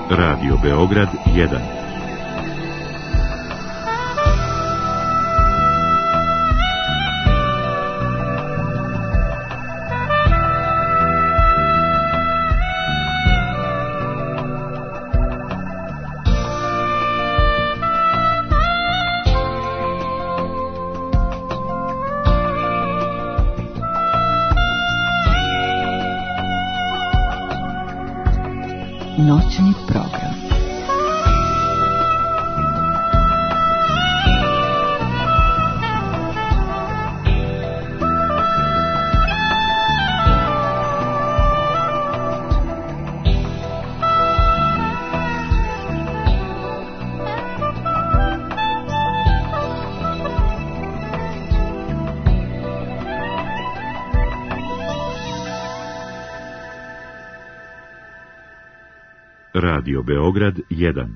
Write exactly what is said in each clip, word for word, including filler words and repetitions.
Radio Beograd jedan. Noćni program. Radio Beograd jedan.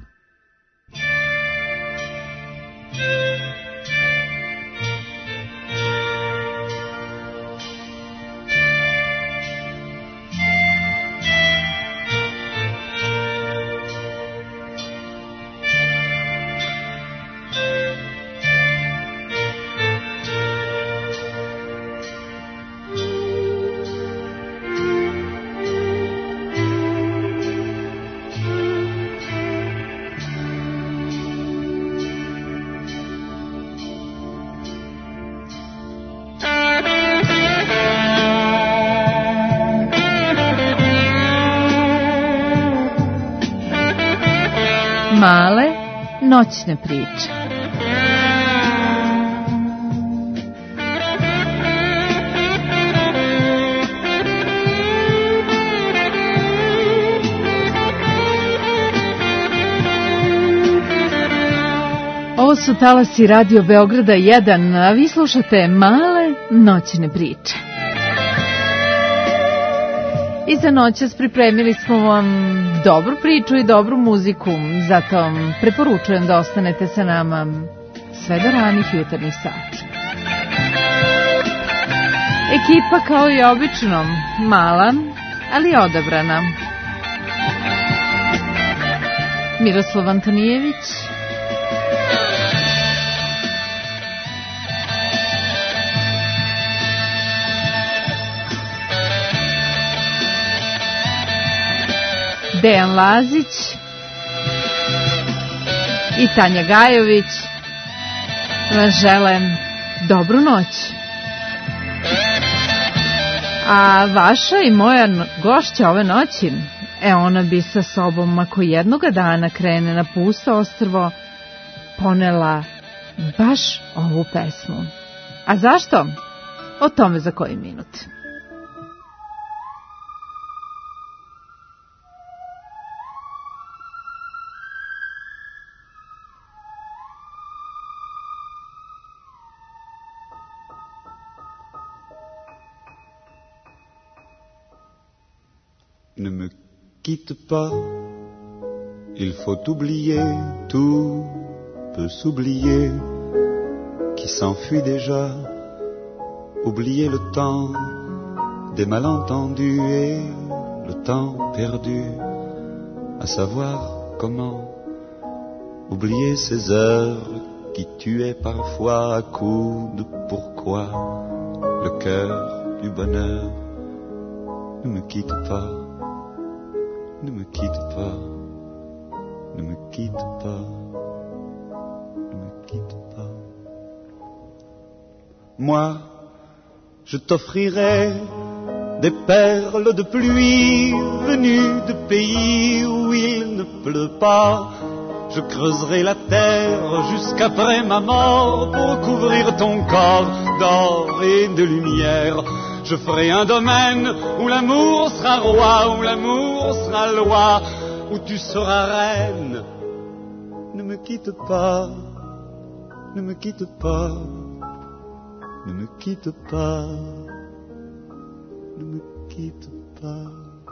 Male noćne priče. Ovo su talasi Radio Beograda jedan, a vi slušate Male noćne priče. I za noćas pripremili smo vam dobru priču i dobru muziku, zato preporučujem da ostanete sa nama sve do ranih jutarnjih sati. Ekipa kao i obično, mala, ali odabrana. Miroslav Antonijević, Dejan Lazić i Tanja Gajović vam žele dobru noć. A vaša i moja gošća ove noći, e ona bi sa sobom, ako jednoga dana krene na pusto ostrvo, ponela baš ovu pesmu. A zašto? O tome za koji minut. Ne me quitte pas, il faut oublier, tout peut s'oublier, qui s'enfuit déjà, oublier le temps des malentendus et le temps perdu, à savoir comment oublier ces heures qui tuaient parfois à coups de pourquoi le cœur du bonheur. Ne me quitte pas. Ne me quitte pas, ne me quitte pas, ne me quitte pas. Moi, je t'offrirai des perles de pluie venues de pays où il ne pleut pas. Je creuserai la terre jusqu'après ma mort pour couvrir ton corps d'or et de lumière. Je ferai un domaine où l'amour sera roi, où l'amour sera loi, où tu seras reine. Ne me quitte pas, ne me quitte pas, ne me quitte pas, ne me quitte pas.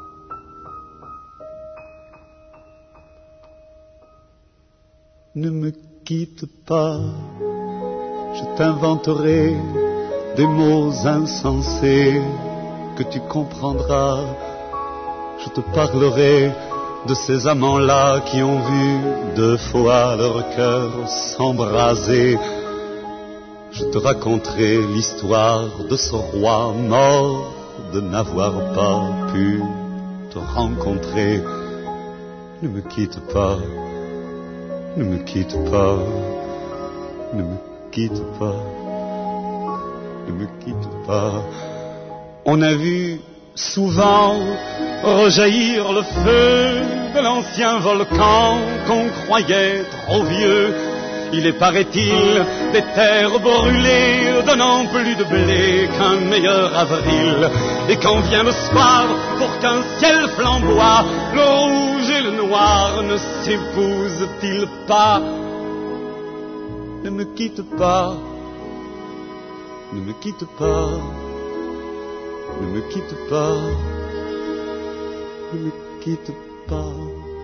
Ne me quitte pas, je t'inventerai des mots insensés que tu comprendras. Je te parlerai de ces amants-là qui ont vu deux fois leur cœur s'embraser. Je te raconterai l'histoire de ce roi mort de n'avoir pas pu te rencontrer. Ne me quitte pas, ne me quitte pas, ne me quitte pas, ne me quitte pas. On a vu souvent rejaillir le feu de l'ancien volcan qu'on croyait trop vieux. Il est, paraît-il, des terres brûlées, donnant plus de blé qu'un meilleur avril. Et quand vient le soir, pour qu'un ciel flamboie, le rouge et le noir ne s'épousent-ils pas? Ne me quitte pas, ne me quitte pas, ne me quitte pas, ne me quitte pas.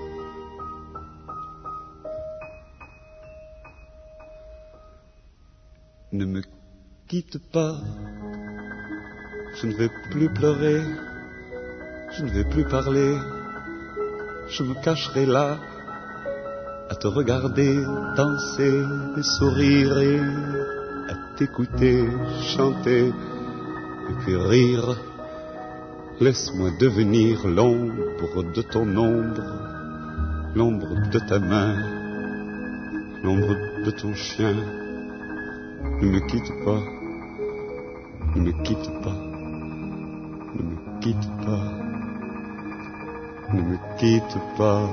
Ne me quitte pas, je ne vais plus pleurer, je ne vais plus parler, je me cacherai là, à te regarder danser et sourire et à t'écouter chanter et puis rire. Laisse-moi devenir l'ombre de ton ombre, l'ombre de ta main, l'ombre de ton chien. Ne me quitte pas, ne me quitte pas, ne me quitte pas, ne me quitte pas.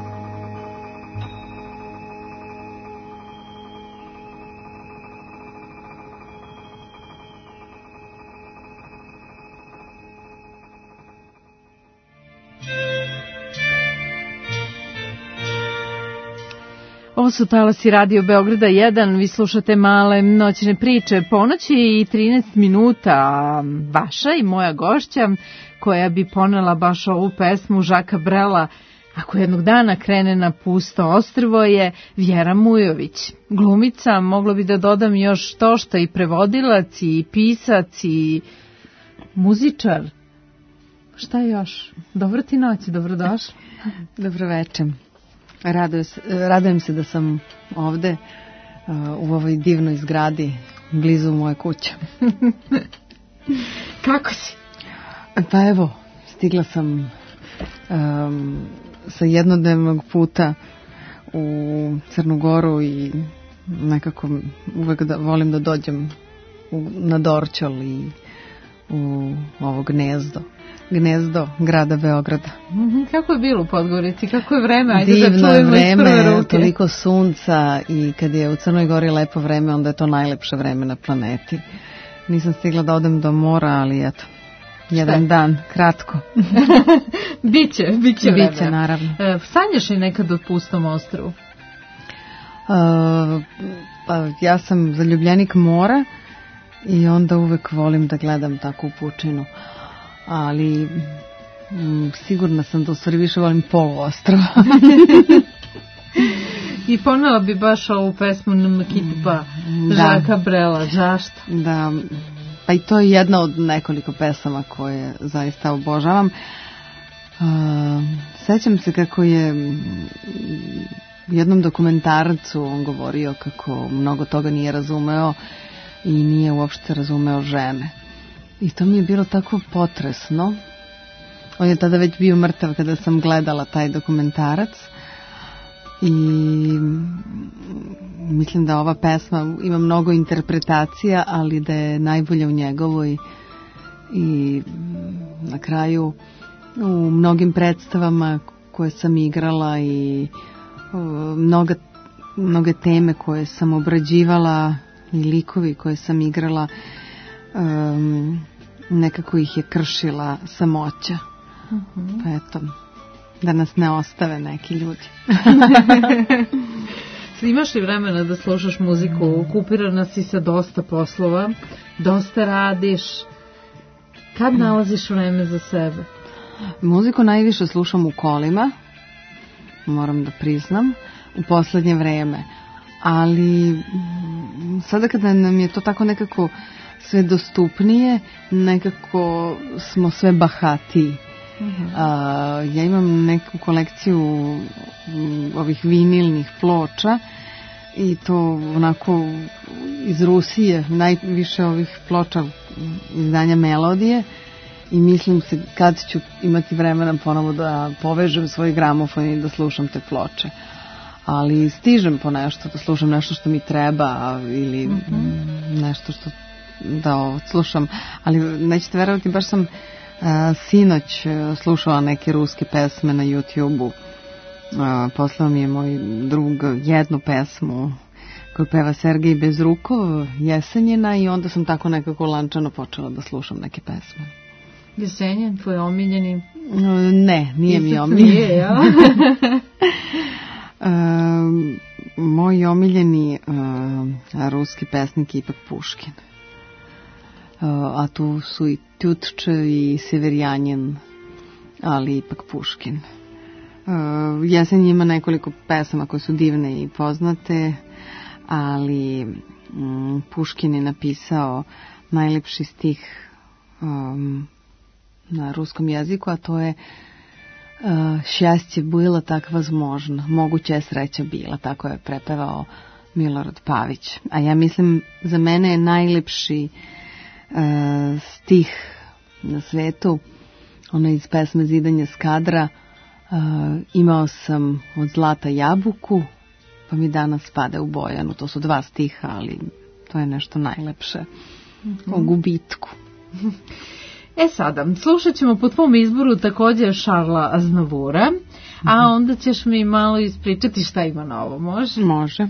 Ovo su talasi Radio Beograda jedan, vi slušate Male noćne priče. Ponoć je i trinaest minuta, a vaša i moja gošća, koja bi ponela baš ovu pesmu Žaka Brela, ako jednog dana krene na pusto ostrvo, je Vjera Mujović. Glumica, mogla bi da dodam još to što i prevodilac, i pisac, i muzičar. Šta još? Dobro ti noć, dobrodošla. Dobro večer. Radujem se, radujem se da sam ovde uh, u ovoj divnoj zgradi blizu moje kuće. Kako si? Pa evo, stigla sam um, sa jednodnevnog puta u Crnu Goru i nekako uvek da, volim da dođem u, na Dorćol i u ovo gnezdo. Gnezdo grada Beograda. Kako je bilo u Podgorici? Kako je vreme? Ajde divno da čujemo vreme, iz prve ruke. Toliko sunca i kad je u Crnoj Gori lepo vreme, onda je to najlepše vreme na planeti. Nisam stigla da odem do mora, ali eto, jedan Šta? dan, kratko. biće, biće vreme. Biće, naravno. E, sanjaš li nekad o pustom ostrvu? Uh, pa ja sam zaljubljenik mora i onda uvek volim da gledam takvu pučinu. Ali m, sigurna sam da u stvari više volim poluostrvo. I ponela bi baš ovu pesmu Ne me quitte pas, Žaka Brela. Zašto? Da, pa i to je jedna od nekoliko pesama koje zaista obožavam. Uh, sećam se kako je u jednom dokumentarcu on govorio kako mnogo toga nije razumeo i nije uopšte razumeo žene. I to mi je bilo tako potresno. On je tada već bio mrtav kada sam gledala taj dokumentarac. I mislim da ova pesma ima mnogo interpretacija, ali da je najbolja u njegovoj. I na kraju u mnogim predstavama koje sam igrala i mnoga, mnoge teme koje sam obrađivala i likovi koje sam igrala, Um, nekako ih je kršila samoća. Uh-huh. Pa eto, da nas ne ostave neki ljudi. Imaš li vremena da slušaš muziku? Okupirana si sa dosta poslova, dosta radiš. Kad nalaziš vreme za sebe? Muziku najviše slušam u kolima, moram da priznam, u poslednje vreme. Ali sada kada nam je to tako nekako sve dostupnije, nekako smo sve bahatiji. Uh-huh. A, ja imam neku kolekciju m, ovih vinilnih ploča i to onako iz Rusije, najviše ovih ploča izdanja Melodije, i mislim se kad ću imati vremena ponovo da povežem svoj gramofon i da slušam te ploče. Ali stižem po nešto, da slušam nešto što mi treba ili mm-hmm. nešto što da slušam, ali nećete verovati, baš sam a, sinoć slušala neke ruske pesme na YouTube-u. A, poslao mi je moj drug jednu pesmu koju peva Sergej Bezrukov, Jesenjina, i onda sam tako nekako lančano počela da slušam neke pesme. Jesenjen, tvoj omiljeni? Ne, nije mi omiljeni. Nije, ja? Uh, moj omiljeni uh, ruski pesnik je ipak Puškin. Uh, a tu su i Tjutče i Severjanin, ali ipak Puškin. Uh, Jesen ima nekoliko pesama koje su divne i poznate, ali um, Puškin je napisao najlepši stih um, na ruskom jeziku, a to je Uh, šjastje bila tak возможно, moguće je sreća bila, tako je prepevao Milorad Pavić. A ja mislim, za mene je najlepši uh, stih na svetu, ono iz pesme Zidanje skadra, uh, imao sam od zlata jabuku, pa mi danas pada u Bojanu. To su dva stiha, ali to je nešto najlepše mm-hmm. o gubitku. E sada, slušat ćemo po tvom izboru također Šarla Aznavura, a onda ćeš mi malo ispričati šta ima novo, može? Može.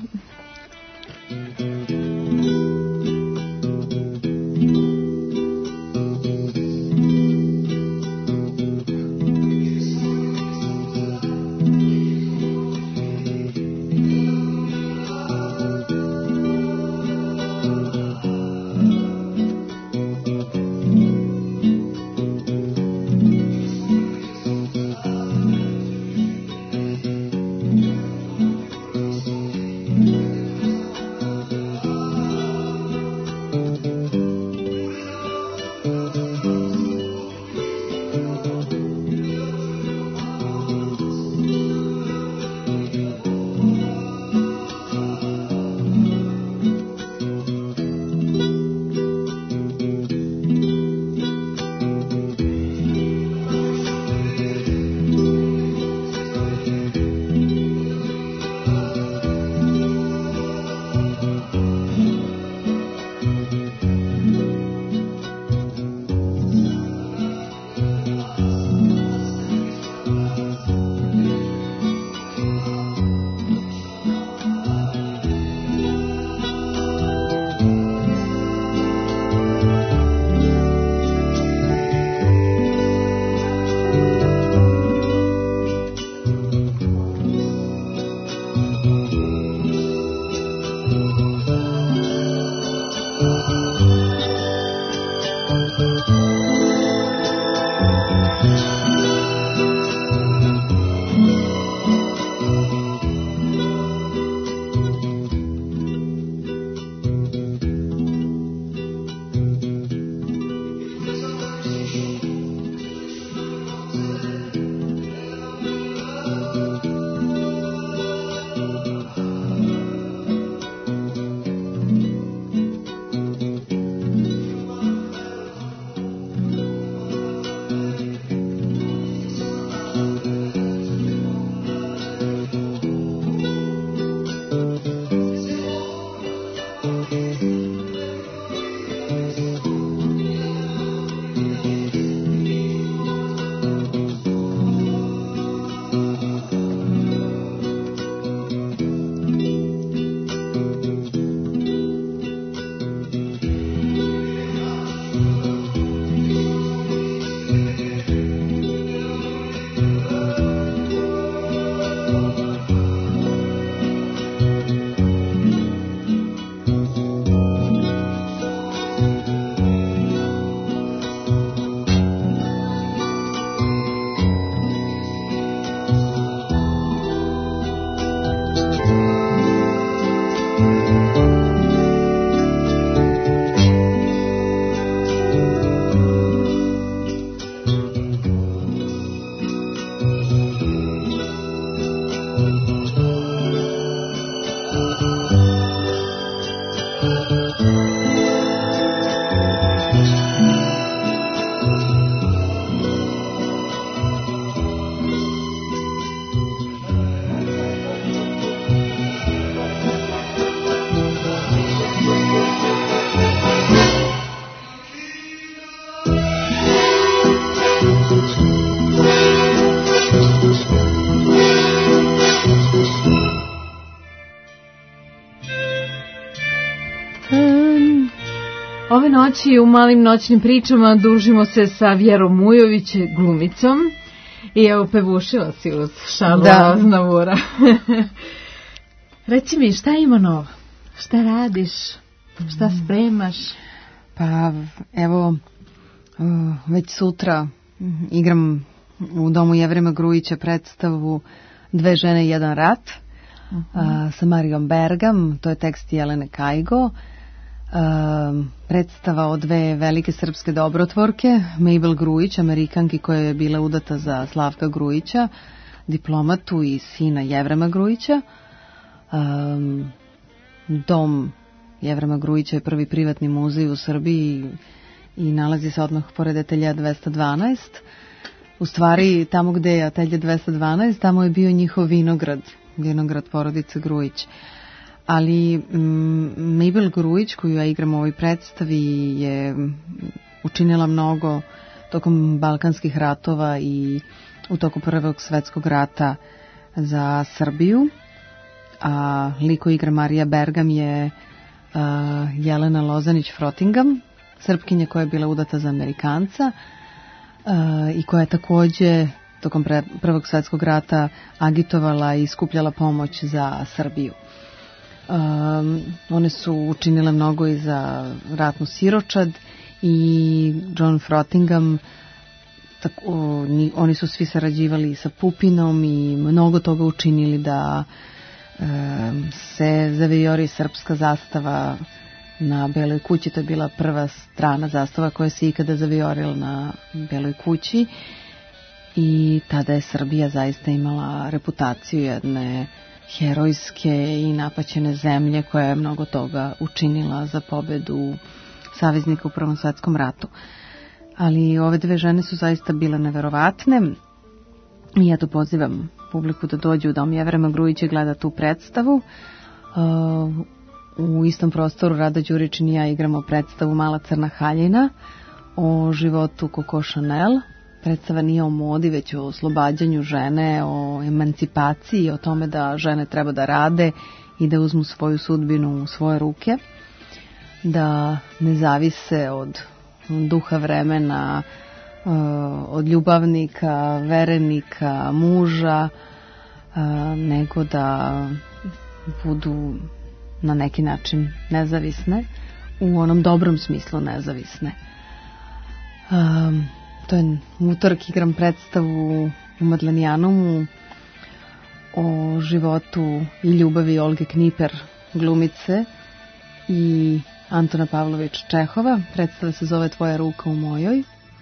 Ove noći u Malim noćnim pričama družimo se sa Vjerom Mujović, glumicom. I evo, pevušila si uz Šarla Aznavura. Reci mi, šta ima novo? Šta radiš? Šta spremaš? Pa evo, već sutra igram u Domu Jevrema Grujića predstavu Dve žene i jedan rat uh-huh. sa Marijom Bergam, to je tekst Jelene Kajgo. Predstava o dve velike srpske dobrotvorke, Mabel Grujić, Amerikanki koja je bila udata za Slavka Grujića, diplomatu i sina Jevrema Grujića. Dom Jevrema Grujića je prvi privatni muzej u Srbiji i nalazi se odmah pored atelja dvesta dvanaest. U stvari, tamo gde je atelje dvesta dvanaest, tamo je bio njihov vinograd, vinograd porodice Grujić. Ali mm, Mabel Grujić, koju ja igram u ovoj predstavi, je učinila mnogo tokom Balkanskih ratova i u toku Prvog svetskog rata za Srbiju. A liko igra Marija Bergam je a, Jelena Lozanić-Frotingam, Srpkinja koja je bila udata za Amerikanca a, i koja je takođe tokom pre, Prvog svetskog rata agitovala i skupljala pomoć za Srbiju. Um, one su učinile mnogo i za ratnu siročad i John Frottingham tako, ni, oni su svi sarađivali sa Pupinom i mnogo toga učinili da um, se zavijori srpska zastava na Beloj kući. To je bila prva strana zastava koja se ikada zavijorila na Beloj kući i tada je Srbija zaista imala reputaciju jedne herojske i napaćene zemlje koja je mnogo toga učinila za pobedu saveznika u Prvom svetskom ratu. Ali ove dve žene su zaista bile neverovatne i ja to pozivam publiku da dođe u Dom Jevrema Grujića i gleda tu predstavu. U istom prostoru Rada Đuričin i ja igramo predstavu Mala crna haljina o životu Coco Chanel. Predstava nije o modi, već o oslobađanju žene, o emancipaciji, o tome da žene treba da rade i da uzmu svoju sudbinu u svoje ruke, da ne zavise od duha vremena, od ljubavnika, verenika, muža, nego da budu na neki način nezavisne, u onom dobrom smislu nezavisne. Um, To je utorak igram predstavu u Madlenijanumu o životu i ljubavi Olge Kniper, glumice, i Antona Pavlović Čehova. Predstava se zove Tvoja ruka u mojoj.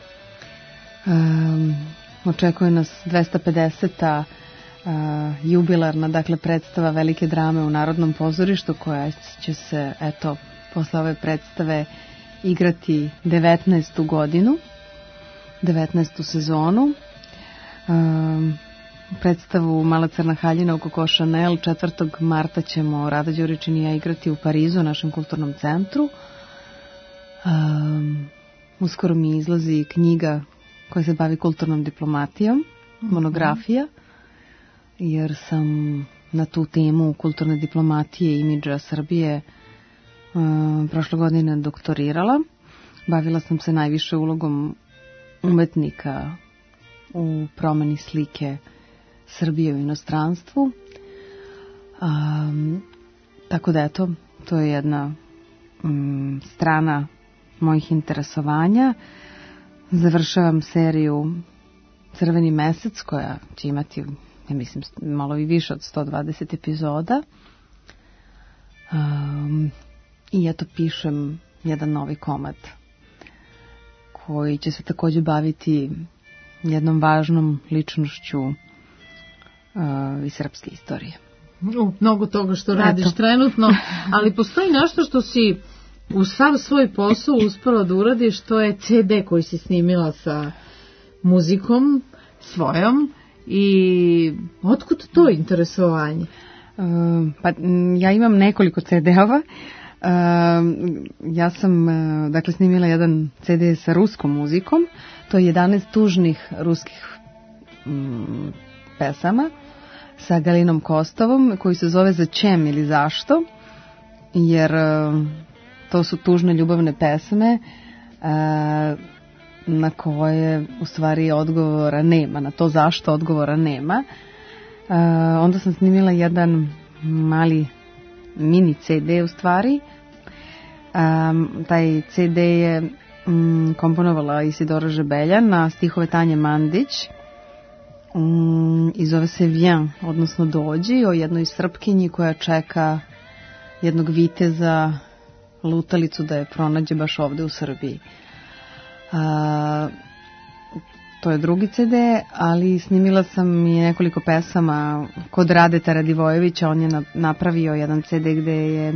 Um, očekuje nas dvesta pedeseta uh, jubilarna, dakle, predstava velike drame u Narodnom pozorištu, koja će se, eto, posle ove predstave igrati devetnaestu godinu. devetnaestu sezonu. Um, predstavu Mala crna haljina u Coco Chanel četvrtog marta ćemo Rada Đuričin i ja igrati u Parizu, u našem kulturnom centru. Um, uskoro mi izlazi knjiga koja se bavi kulturnom diplomatijom, monografija, jer sam na tu temu kulturne diplomatije i imidža Srbije um, prošle godine doktorirala. Bavila sam se najviše ulogom umetnika u promeni slike Srbije u inostranstvu. Um, tako da eto, to je jedna um, strana mojih interesovanja. Završavam seriju Crveni mesec, koja će imati, ja mislim, malo i više od sto dvadeset epizoda. Um, I eto, pišem jedan novi komad koji će se takođe baviti jednom važnom ličnošću uh, iz srpske istorije. U, mnogo toga što radiš Eto. trenutno, ali postoji nešto što si u sav svoj posao uspela da uradiš, to je ce de koji si snimila sa muzikom svojom, i otkud to interesovanje? Uh, pa ja imam nekoliko ce de-ova. Uh, ja sam uh, dakle snimila jedan ce de sa ruskom muzikom. To je jedanaest tužnih ruskih um, pesama sa Galinom Kostovom, koji se zove Začem ili zašto, jer uh, to su tužne ljubavne pesme na koje u stvari odgovora nema, na to zašto odgovora nema. Onda sam snimila jedan mali mini ce de u stvari. Taj ce de je komponovala Isidora Žebelja na stihove Tanje Mandić i zove se Vien, odnosno Dođi, o jednoj Srpkinji koja čeka jednog viteza, lutalicu da je pronađe baš ovde u Srbiji. A, to je drugi ce de, ali snimila sam i nekoliko pesama kod Radeta Radivojevića. On je napravio jedan ce de gde je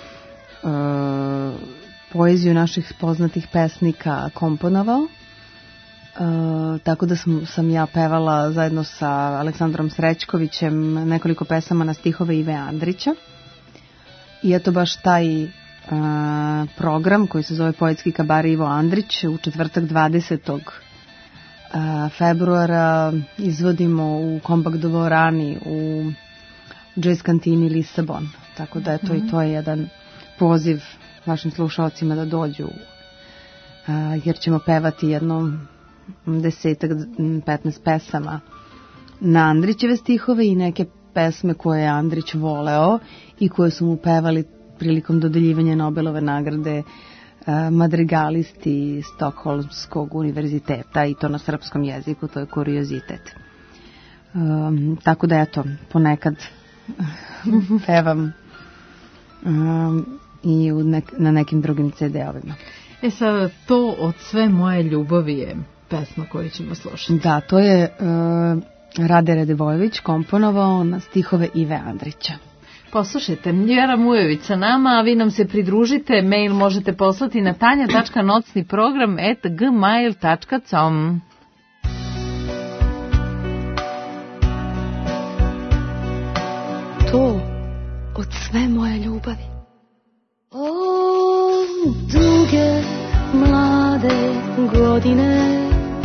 a, poeziju naših poznatih pesnika komponovao. Uh, tako da sam, sam ja pevala zajedno sa Aleksandrom Srećkovićem nekoliko pesama na stihove Ive Andrića. I eto baš taj uh, program koji se zove Poetski kabare Ivo Andrić u četvrtak dvadesetog Uh, februara izvodimo u Kompakt dvorani u Jazz kantini Lisabon. Tako da eto mm-hmm. i to je jedan poziv vašim slušalcima da dođu uh, jer ćemo pevati jedno desetak, petnaest pesama na Andrićeve stihove i neke pesme koje je Andrić voleo i koje su mu pevali prilikom dodeljivanja Nobelove nagrade madrigalisti Stokholmskog univerziteta i to na srpskom jeziku, to je kuriozitet. Um, tako da eto, ponekad pevam um, i u nek, na nekim drugim ce de-ovima. E sad, to Od sve moje ljubavi je pesma koju ćemo slušati. Da, to je uh, Rade Radivojević komponovao na stihove Ive Andrića. Poslušajte, Jara Mujović sa nama, a vi nam se pridružite. Mail možete poslati na tanja tačka nocni program at gmail tačka com. To od sve moje ljubavi. O, duge, mlade godine,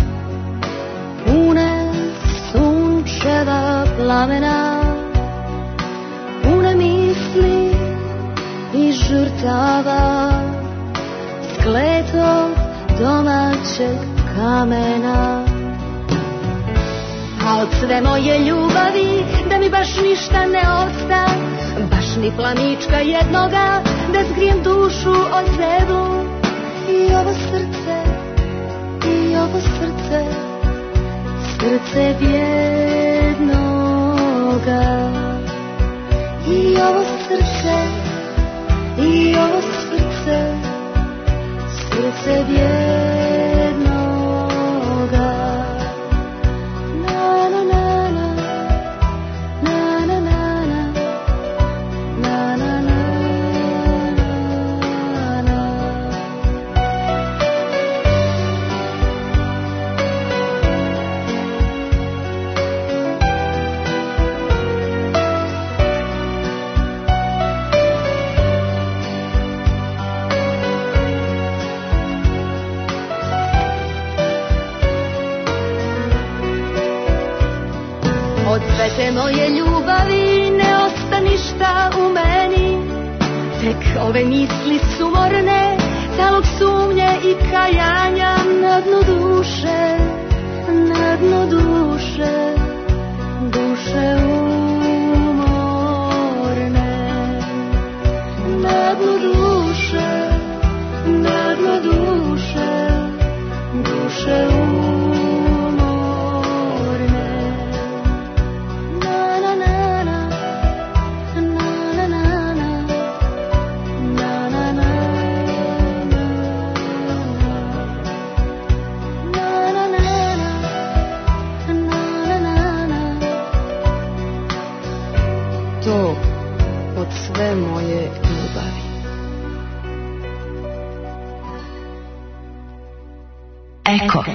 pune sunčeva plamena, pune misli i žrtava, skletog domaćeg kamena. A od sve moje ljubavi, da mi baš ništa ne osta, baš ni plamička jednoga, da zgrijem dušu od zemlju. I ovo srce, i ovo srce, srce bjednoga. I ovo srce, i ovo srce, srce bjednoga. Na na na na, na na na na, na na na na. Od sve te moje ljubavi ne osta ništa u meni, tek ove misli sumorne, talog sumnje i kajanja na dnu duše, na dnu duše, duše umorne. Na dnu duše, na dnu duše, duše umorne. Sve moje ljubavi. Eko.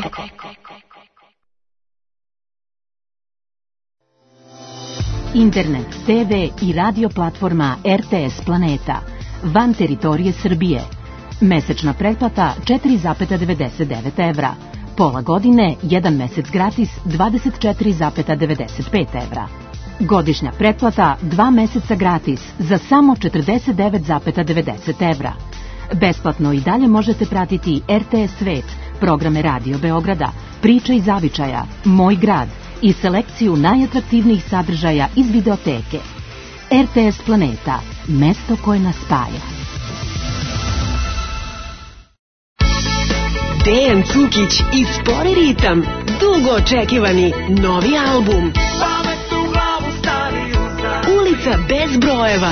Internet, te ve i radio platforma er te es Planeta. Van teritorije Srbije. Mesečna pretplata četiri zarez devedeset devet evra. Pola godine, jedan mesec gratis dvadeset četiri zarez devedeset pet evra. Godišnja pretplata dva meseca gratis za samo četrdeset devet zarez devedeset evra. Besplatno i dalje možete pratiti R T S Svet, programe Radio Beograda, Priče iz zavičaja, Moj grad i selekciju najatraktivnijih sadržaja iz videoteke. R T S Planeta, mesto koje nas spaja. Dejan Cukić i Spori ritam, dugo očekivani novi album. Ulica bez brojeva.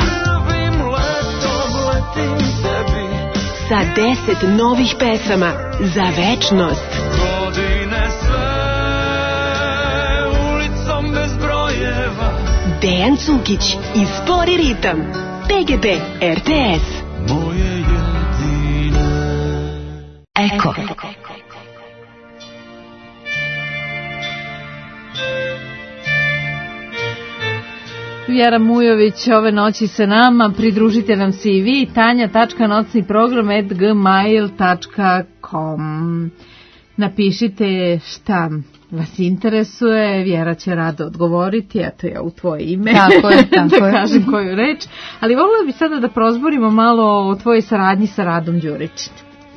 Sa deset novih pesama za večnost. Dejan Cukić i Spori ritam. P G P R T S. Eko. Vjera Mujović ove noći sa nama, pridružite nam se i vi, tanja tačka nocni program at gmail tačka com. Napišite šta vas interesuje, Vjera će rado odgovoriti, eto ja u tvoje ime, tako je, tako da je. kažem koju reč, ali voljela bi sada da prozborimo malo o tvojoj saradnji sa Radom Đurićem.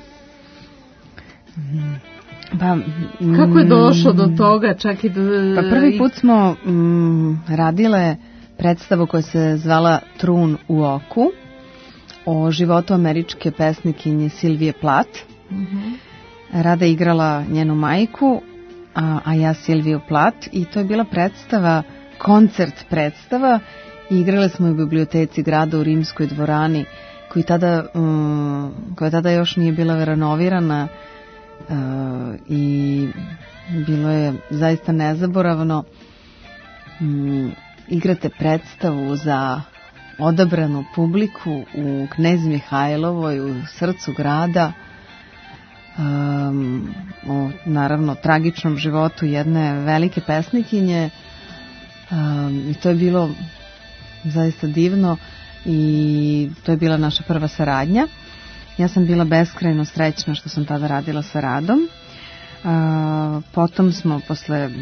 Pa, mm, kako je došlo do toga, čak i do... Pa prvi put smo mm, radile predstavu koja se zvala Trun u oku, o životu američke pesnikinje Silvije Plath. Mm-hmm. Rada igrala njenu majku, a, a ja Silviju Plath, i to je bila predstava, koncert predstava, i igrale smo u biblioteci grada u Rimskoj dvorani, koji tada, um, koja tada još nije bila renovirana, uh, i bilo je zaista nezaboravno. Um, igrate predstavu za odabranu publiku u Knez Mihajlovoj, u srcu grada, um, o naravno tragičnom životu jedne velike pesnikinje, um, i to je bilo zaista divno, i to je bila naša prva saradnja. Ja sam bila beskrajno srećna što sam tada radila sa Radom. Uh, potom smo posle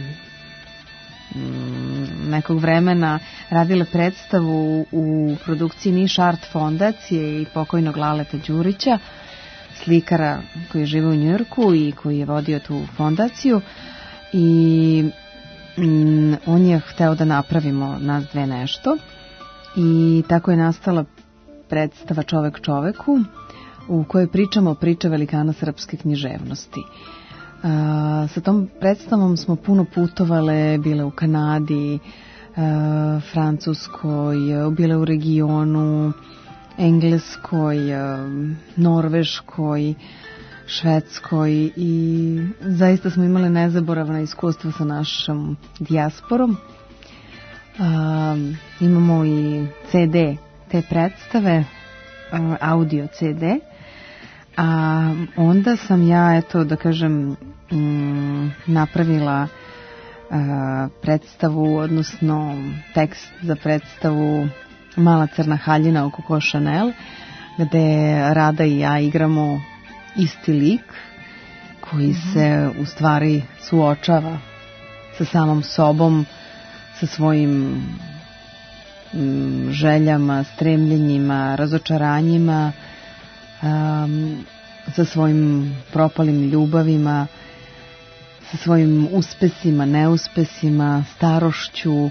nekog vremena radile predstavu u produkciji Niš Art fondacije i pokojnog Laleta Đurića, slikara koji žive u Njujorku i koji je vodio tu fondaciju, i mm, on je hteo da napravimo nas dve nešto, i tako je nastala predstava Čovek čoveku, u kojoj pričamo priče velikana srpske književnosti. Uh, sa tom predstavom smo puno putovale, bile u Kanadi, uh, Francuskoj, bile u regionu, Engleskoj, uh, Norveškoj, Švedskoj, i zaista smo imale nezaboravna iskustva sa našom dijasporom. Uh, imamo i C D te predstave, uh, audio C D. A onda sam ja, eto da kažem, m, napravila a, predstavu, odnosno tekst za predstavu Mala crna haljina oko Coco Chanel, gde Rada i ja igramo isti lik koji mm-hmm. se u stvari suočava sa samom sobom, sa svojim m, željama, stremljenjima, razočaranjima, Um, sa svojim propalim ljubavima, sa svojim uspesima, neuspesima, starošću, uh,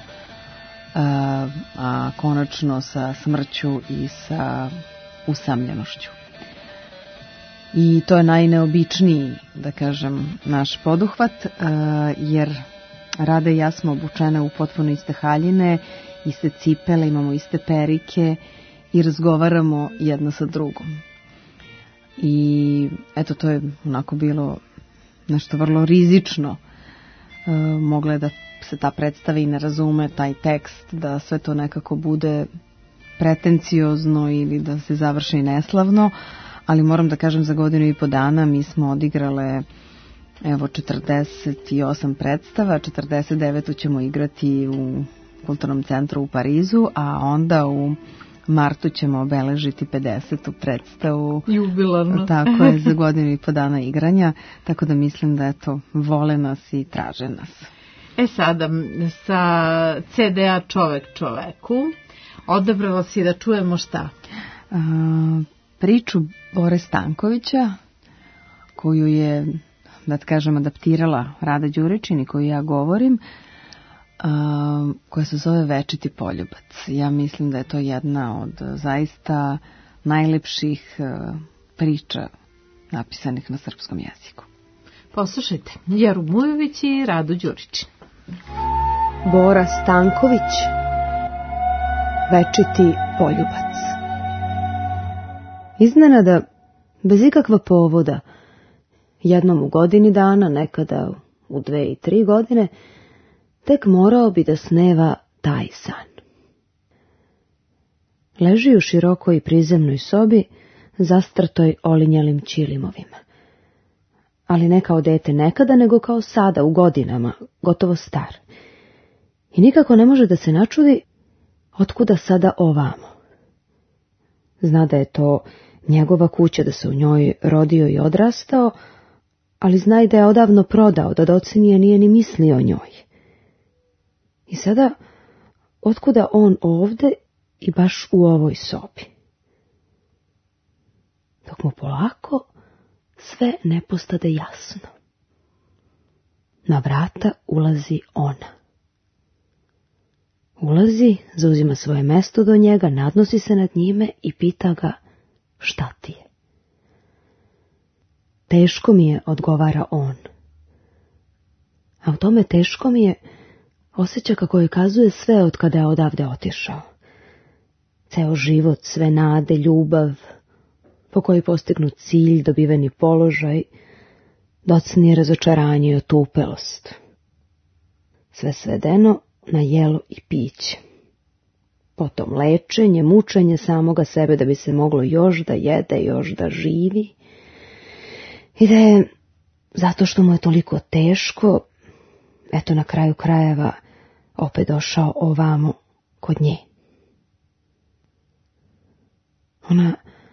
a konačno sa smrću i sa usamljenošću. I to je najneobičniji, da kažem, naš poduhvat, uh, jer Rada i ja smo obučene u potpuno iste haljine, iste cipele, imamo iste perike i razgovaramo jedna sa drugom. I eto, to je onako bilo nešto vrlo rizično. E, mogla je da se ta predstava i ne razume, taj tekst, da sve to nekako bude pretenciozno ili da se završi neslavno, ali moram da kažem, za godinu i po dana mi smo odigrale evo četrdeset osam predstava, četrdeset devetu ćemo igrati u Kulturnom centru u Parizu, a onda u martu ćemo obeležiti pedesetu predstavu. Jubilarno. Tako je, za godinu i po dana igranja, tako da mislim da eto, vole nas i traže nas. E sada, sa C D A Čovek čoveku, odabrala si da čujemo šta? Uh, priču Bore Stankovića, koju je, da kažem, adaptirala Rada Đuričin i koju ja govorim, a, koja se zove Večiti poljubac. Ja mislim da je to jedna od zaista najlepših a, priča napisanih na srpskom jeziku. Poslušajte, Jarub Mujović i Rado Đuričin. Bora Stanković, Večiti poljubac. Iznenada, bez ikakva povoda, jednom u godini dana, nekada u dve i tri godine, tek morao bi da sneva taj san. Leži u širokoj prizemnoj sobi, zastrtoj olinjalim ćilimovima. Ali ne kao dete nekada, nego kao sada, u godinama, gotovo star. I nikako ne može da se načudi otkuda sada ovamo. Zna da je to njegova kuća, da se u njoj rodio i odrastao, ali zna i da je odavno prodao, da docenije nije ni mislio o njoj. I sada, otkuda on ovde i baš u ovoj sobi? Dok mu polako sve ne postade jasno. Na vrata ulazi ona. Ulazi, zauzima svoje mesto do njega, nadnosi se nad njime i pita ga šta ti je. Teško mi je, odgovara on. A u tome teško mi je osjeća kako je kazuje sve od kada je odavde otišao. Ceo život, sve nade, ljubav, po kojoj postignut cilj, dobiveni položaj, docnije razočaranje i otupelost. Sve svedeno na jelo i piće. Potom lečenje, mučenje samoga sebe da bi se moglo još da jede, još da živi. I da je, zato što mu je toliko teško, eto na kraju krajeva opet došao ovamo kod nje. Ona,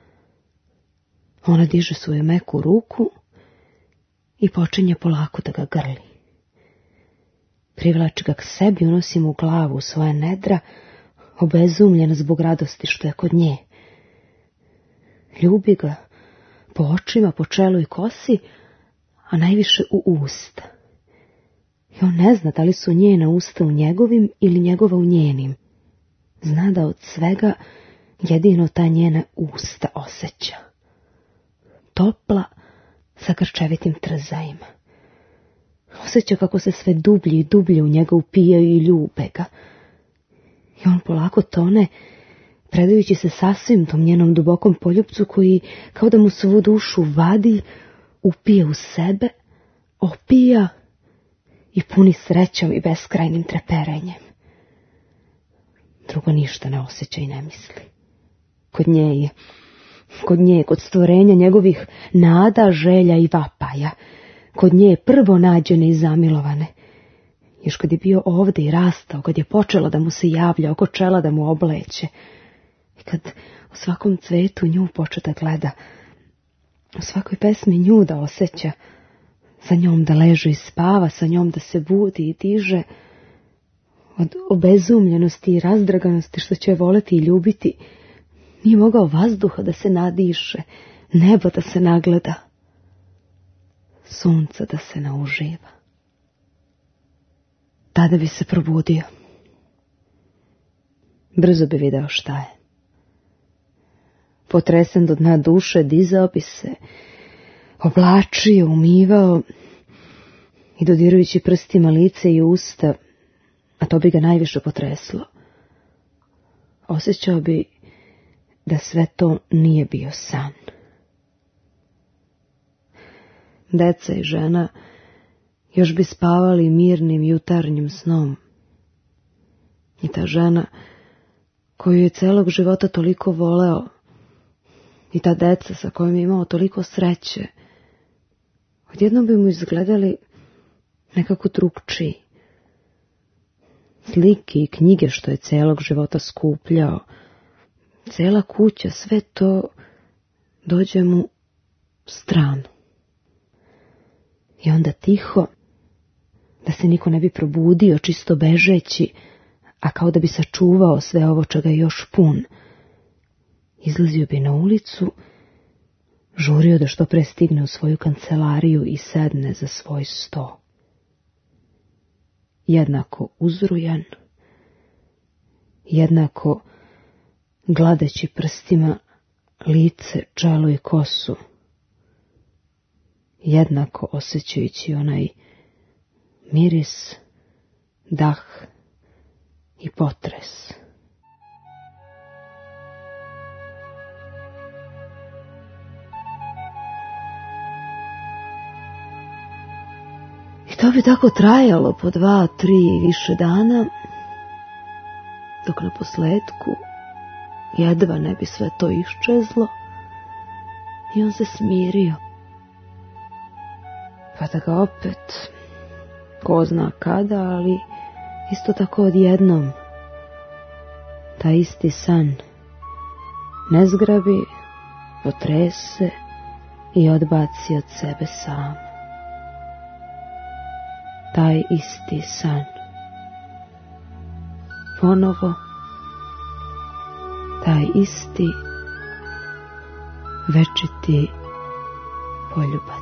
ona diže svoju meku ruku i počinje polako da ga grli. Privlači ga k sebi, unosi mu glavu u svoje nedra, obezumljena zbog radosti što je kod nje. Ljubi ga po očima, po čelu i kosi, a najviše u usta. I on ne zna da li su njena usta u njegovim ili njegova u njenim. Zna da od svega jedino ta njena usta osjeća. Topla, sa grčevitim trzajima. Osjeća kako se sve dublje i dublje u njega upijaju i ljube ga. I on polako tone, predajući se sasvim tom njenom dubokom poljupcu koji kao da mu svu dušu vadi, upije u sebe, opija i puni srećom i beskrajnim treperenjem. Drugo ništa ne osjeća i ne misli. Kod nje je, kod nje je, kod stvorenja njegovih nada, želja i vapaja, kod nje je prvo nađene i zamilovane. Još kad je bio ovde i rastao, kad je počela da mu se javlja oko čela da mu obleće, i kad u svakom cvetu nju počne da gleda, u svakoj pesmi nju da osjeća, sa njom da leže i spava, sa njom da se budi i diže, od obezumljenosti i razdraganosti što će voleti i ljubiti, nije mogao vazduha da se nadiše, nebo da se nagleda, sunca da se nauživa. Tada bi se probudio. Brzo bi video šta je. Potresen do dna duše, dizao bi se, oblačio, umivao i dodirujući prstima lice i usta, a to bi ga najviše potreslo. Osjećao bi da sve to nije bio san. Deca i žena još bi spavali mirnim jutarnjim snom. I ta žena koju je celog života toliko voleo, i ta deca sa kojom je imao toliko sreće, odjednom bi mu izgledali nekako drugčiji. Slike i knjige što je celog života skupljao, cela kuća, sve to dođe mu strano. I onda tiho, da se niko ne bi probudio, čisto bežeći, a kao da bi sačuvao sve ovo čega je još pun, izlazio bi na ulicu žurio da što pre stigne u svoju kancelariju i sedne za svoj sto. Jednako uzrujan, jednako gladeći prstima lice, čelo i kosu, jednako osjećajući onaj miris, dah i potres. I to bi tako trajalo po dva, tri i više dana, dok na posledku jedva ne bi sve to iščezlo i on se smirio. Pa da ga opet, ko zna kada, ali isto tako odjednom, taj isti san ne zgrabi, potrese i odbaci od sebe sam. Taj isti san. Ponovo, taj isti večiti poljubac.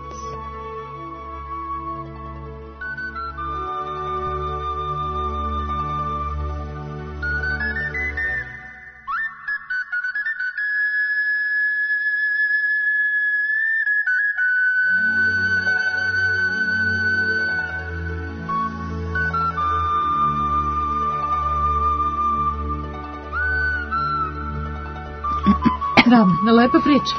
Da, lepa priča.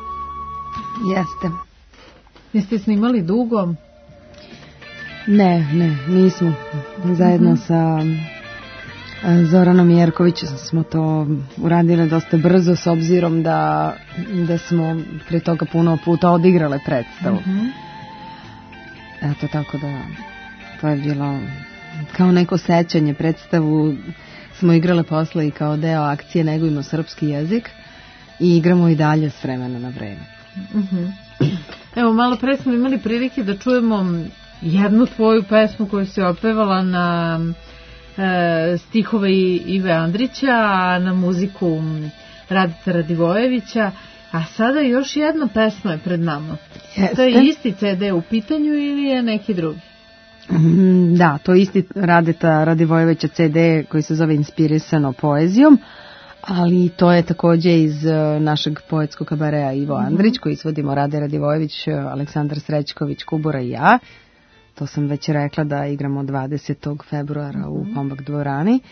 Jeste. Jeste snimali dugo? Ne, ne, nismo. Zajedno mm-hmm. sa Zoranom Jerkovićem smo to uradili dosta brzo, s obzirom da, da smo prije toga puno puta odigrale predstavu. Mm-hmm. Eto, tako da to je bilo kao neko sećanje. Predstavu smo igrale posle i kao deo akcije Negujmo srpski jezik. I igramo i dalje s vremena na vreme. Uh-huh. Evo, malo pre smo imali prilike da čujemo jednu tvoju pesmu koju si opevala na e, stihove Ive Andrića, a na muziku Radice Radivojevića, a sada još jedna pesma je pred nama. Jeste. To je isti ce de u pitanju ili je neki drugi? Mm, da, to je isti Radita Radivojevića ce de koji se zove Inspirisano poezijom, ali to je takođe iz našeg poetskog kabareja Ivo Andrić, koji izvodimo Rade Radivojević, Aleksandar Srećković, Kubura i ja. To sam već rekla da igramo dvadesetog februara u Kombak dvorani.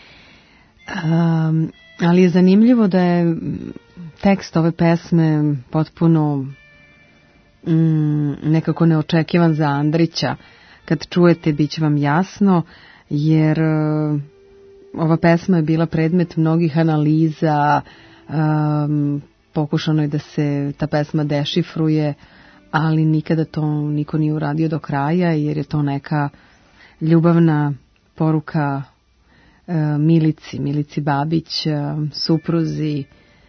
Um, ali je zanimljivo da je tekst ove pesme potpuno um, nekako neočekivan za Andrića. Kad čujete, bit će vam jasno, jer Uh, ova pesma je bila predmet mnogih analiza, um, pokušano je da se ta pesma dešifruje, ali nikada to niko nije uradio do kraja, jer je to neka ljubavna poruka uh, Milici, Milici Babić, uh, supruzi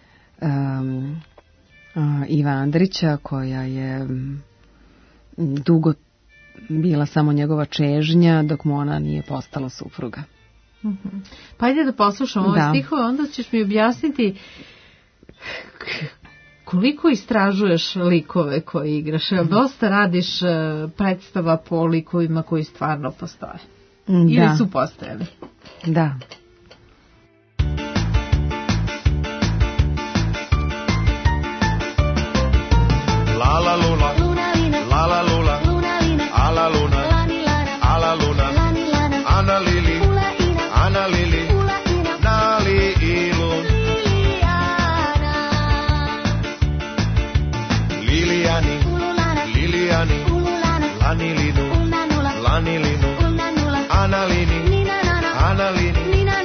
um, uh, Iva Andrića, koja je um, dugo bila samo njegova čežnja, dok mu ona nije postala supruga. Uh-huh. Pa ajde da poslušam ove stihove, onda ćeš mi objasniti koliko istražuješ likove koje igraš. Jel dosta radiš predstava po likovima koji stvarno postoje? Da. Ili su postojali? Da. La la luna, la la luna, ala luna, ala luna, ana lili, ana lili, nali ilun, Liliani, Liliani, lani linu, lani linu, ana lini, ana lini,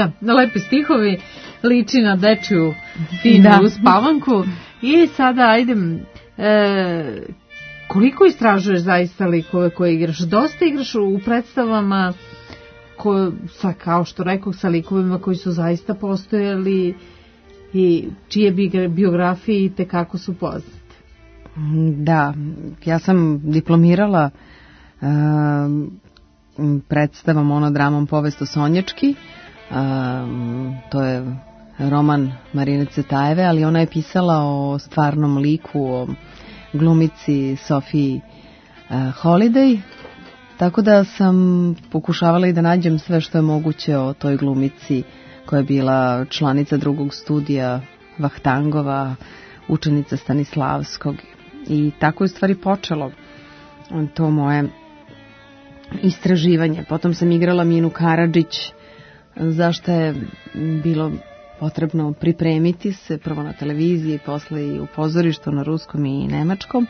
Da, lepi stihovi, liči na dečju finu Da. uspavanku. I sada, ajde, e, koliko istražuješ zaista likove koje igraš? Dosta igraš u predstavama ko, sa, kao što rekao, sa likovima koji su zaista postojali i čije bi biografije i tekako su poznate. Da, ja sam diplomirala um, predstavom monodramom Povest o Sonjački. Um, to je roman Marine Cetajeve, ali ona je pisala o stvarnom liku, o glumici Sofiji uh, Holiday, tako da sam pokušavala i da nađem sve što je moguće o toj glumici koja je bila članica drugog studija Vahtangova, učenica Stanislavskog, i tako je u stvari počelo to moje istraživanje. Potom sam igrala Minu Karadžić, zašto je bilo potrebno pripremiti se prvo na televiziji, posle i u pozorištu na ruskom i nemačkom.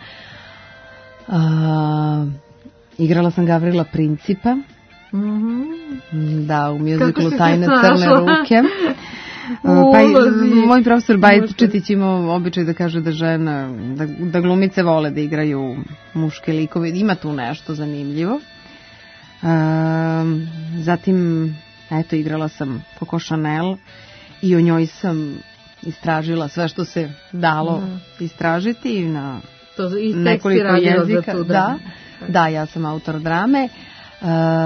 A, igrala sam Gavrila Principa, mm-hmm. da, u mjuziklu Tajne crne ruke. Pa i moj profesor Bajić Četić imao običaj da kaže da žena, da, da glumice vole da igraju muške likove. Ima tu nešto zanimljivo. Um, zatim, eto, igrala sam Coco Chanel i o njoj sam istražila sve što se dalo mm. istražiti na to i nekoliko jezika. Za da, da, ja sam autor drame. Uh,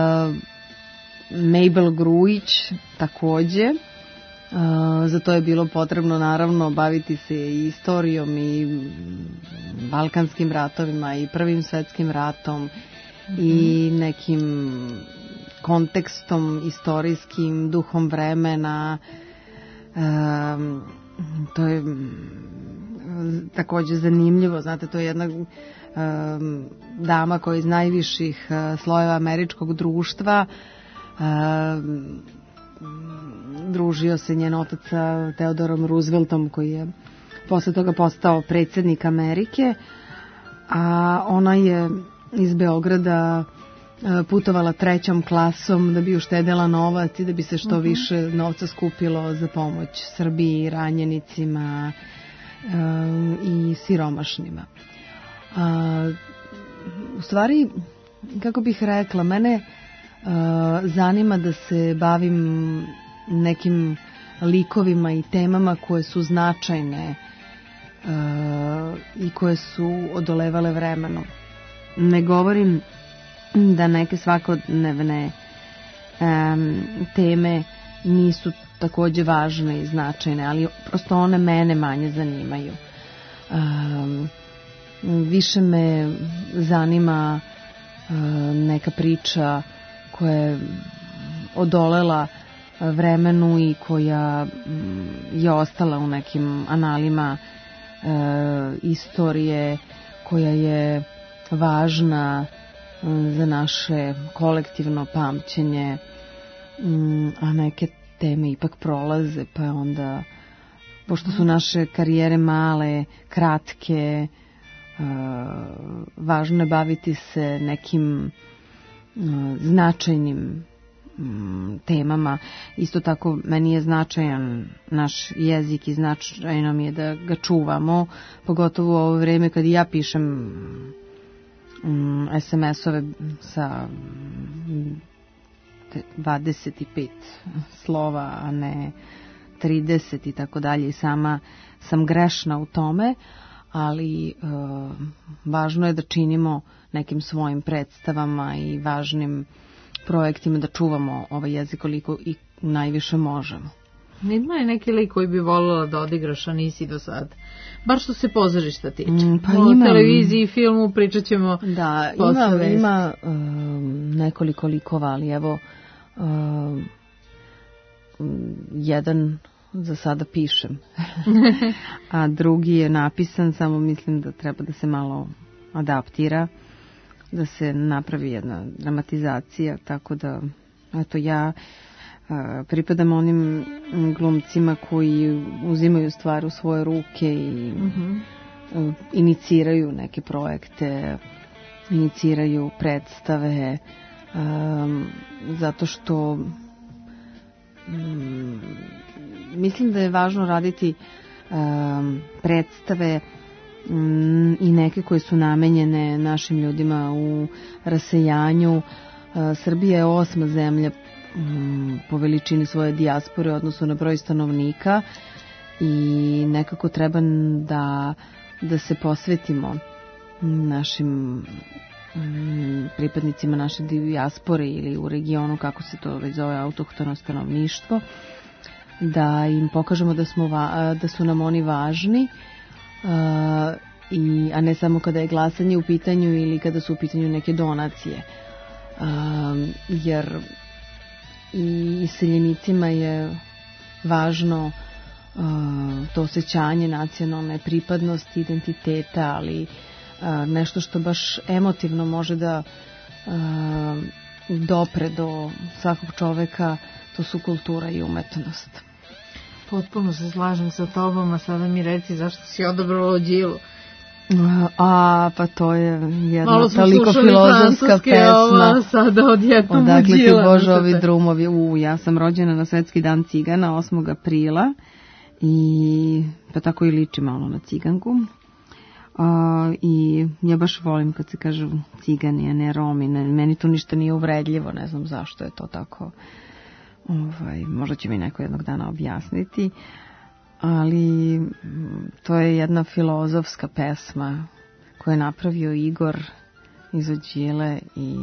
Mabel Grujić takođe. Uh, za to je bilo potrebno naravno baviti se i istorijom i balkanskim ratovima i prvim svetskim ratom mm-hmm. i nekim kontekstom istorijskim, duhom vremena. Um, to je takođe zanimljivo, znate, to je jedna um, dama koja je iz najviših uh, slojeva američkog društva. Um, družio se njen otac sa Theodorom Rooseveltom, koji je posle toga postao predsjednik Amerike, a ona je iz Beograda putovala trećom klasom da bi uštedela novac i da bi se što više novca skupilo za pomoć Srbiji, ranjenicima um, i siromašnima. A, u stvari, kako bih rekla, mene Uh, zanima da se bavim nekim likovima i temama koje su značajne uh, i koje su odolevale vremenu. Ne govorim da neke svakodnevne um, teme nisu takođe važne i značajne, ali prosto one mene manje zanimaju. Um, više me zanima uh, neka priča koja je odolela vremenu i koja je ostala u nekim analima e, istorije, koja je važna za naše kolektivno pamćenje, a neke teme ipak prolaze, pa je onda, pošto su naše karijere male, kratke, e, važno je baviti se nekim značajnim temama. Isto tako meni je značajan naš jezik i značajno mi je da ga čuvamo, pogotovo u ovo vreme kad ja pišem es em es-ove sa dvadeset pet slova, a ne trideset i tako dalje, i sama sam grešna u tome, ali e, važno je da činimo nekim svojim predstavama i važnim projektima da čuvamo ovaj jezik koliko i najviše možemo. Ima je neki lik koji bi voljela da odigraš, a nisi do sad? Bar što se pozorišta tiče. Mm, pa o imam, televiziji i filmu pričat ćemo. Da, ima, ima um, nekoliko likova, ali evo um, jedan za sada pišem. A drugi je napisan, samo mislim da treba da se malo adaptira, da se napravi jedna dramatizacija, tako da eto ja a, pripadam onim glumcima koji uzimaju stvar u svoje ruke i mm-hmm. a, iniciraju neke projekte, iniciraju predstave, a, zato što mm, mislim da je važno raditi um, predstave mm, i neke koje su namenjene našim ljudima u rasejanju. Uh, Srbija je osma zemlja um, po veličini svoje dijaspore u odnosu na broj stanovnika i nekako treba da, da se posvetimo našim pripadnicima naše dijaspore ili u regionu, kako se to već zove, autohtono stanovništvo, da im pokažemo da, smo, da su nam oni važni, a, i, a ne samo kada je glasanje u pitanju ili kada su u pitanju neke donacije. A, jer i iseljenicima je važno a, to osjećanje nacionalne pripadnosti, identiteta, ali nešto što baš emotivno može da a, dopre do svakog čoveka, to su kultura i umetnost. Potpuno se slažem sa tobom, a sada mi reci zašto si odabrala Đilu. A, pa to je jedna toliko filozofska pesma. Ova, sada odjednom Odakle Đila. ti Bože ovi drumovi. U, ja sam rođena na Svetski dan cigana osmog aprila i pa tako i liči malo na ciganku. Uh, i ja baš volim kad se kažu cigani, a ne Romi. Ne, meni tu ništa nije uvredljivo, ne znam zašto je to tako. Ovaj, možda će mi neko jednog dana objasniti, ali to je jedna filozofska pesma koju je napravio Igor iz Đile i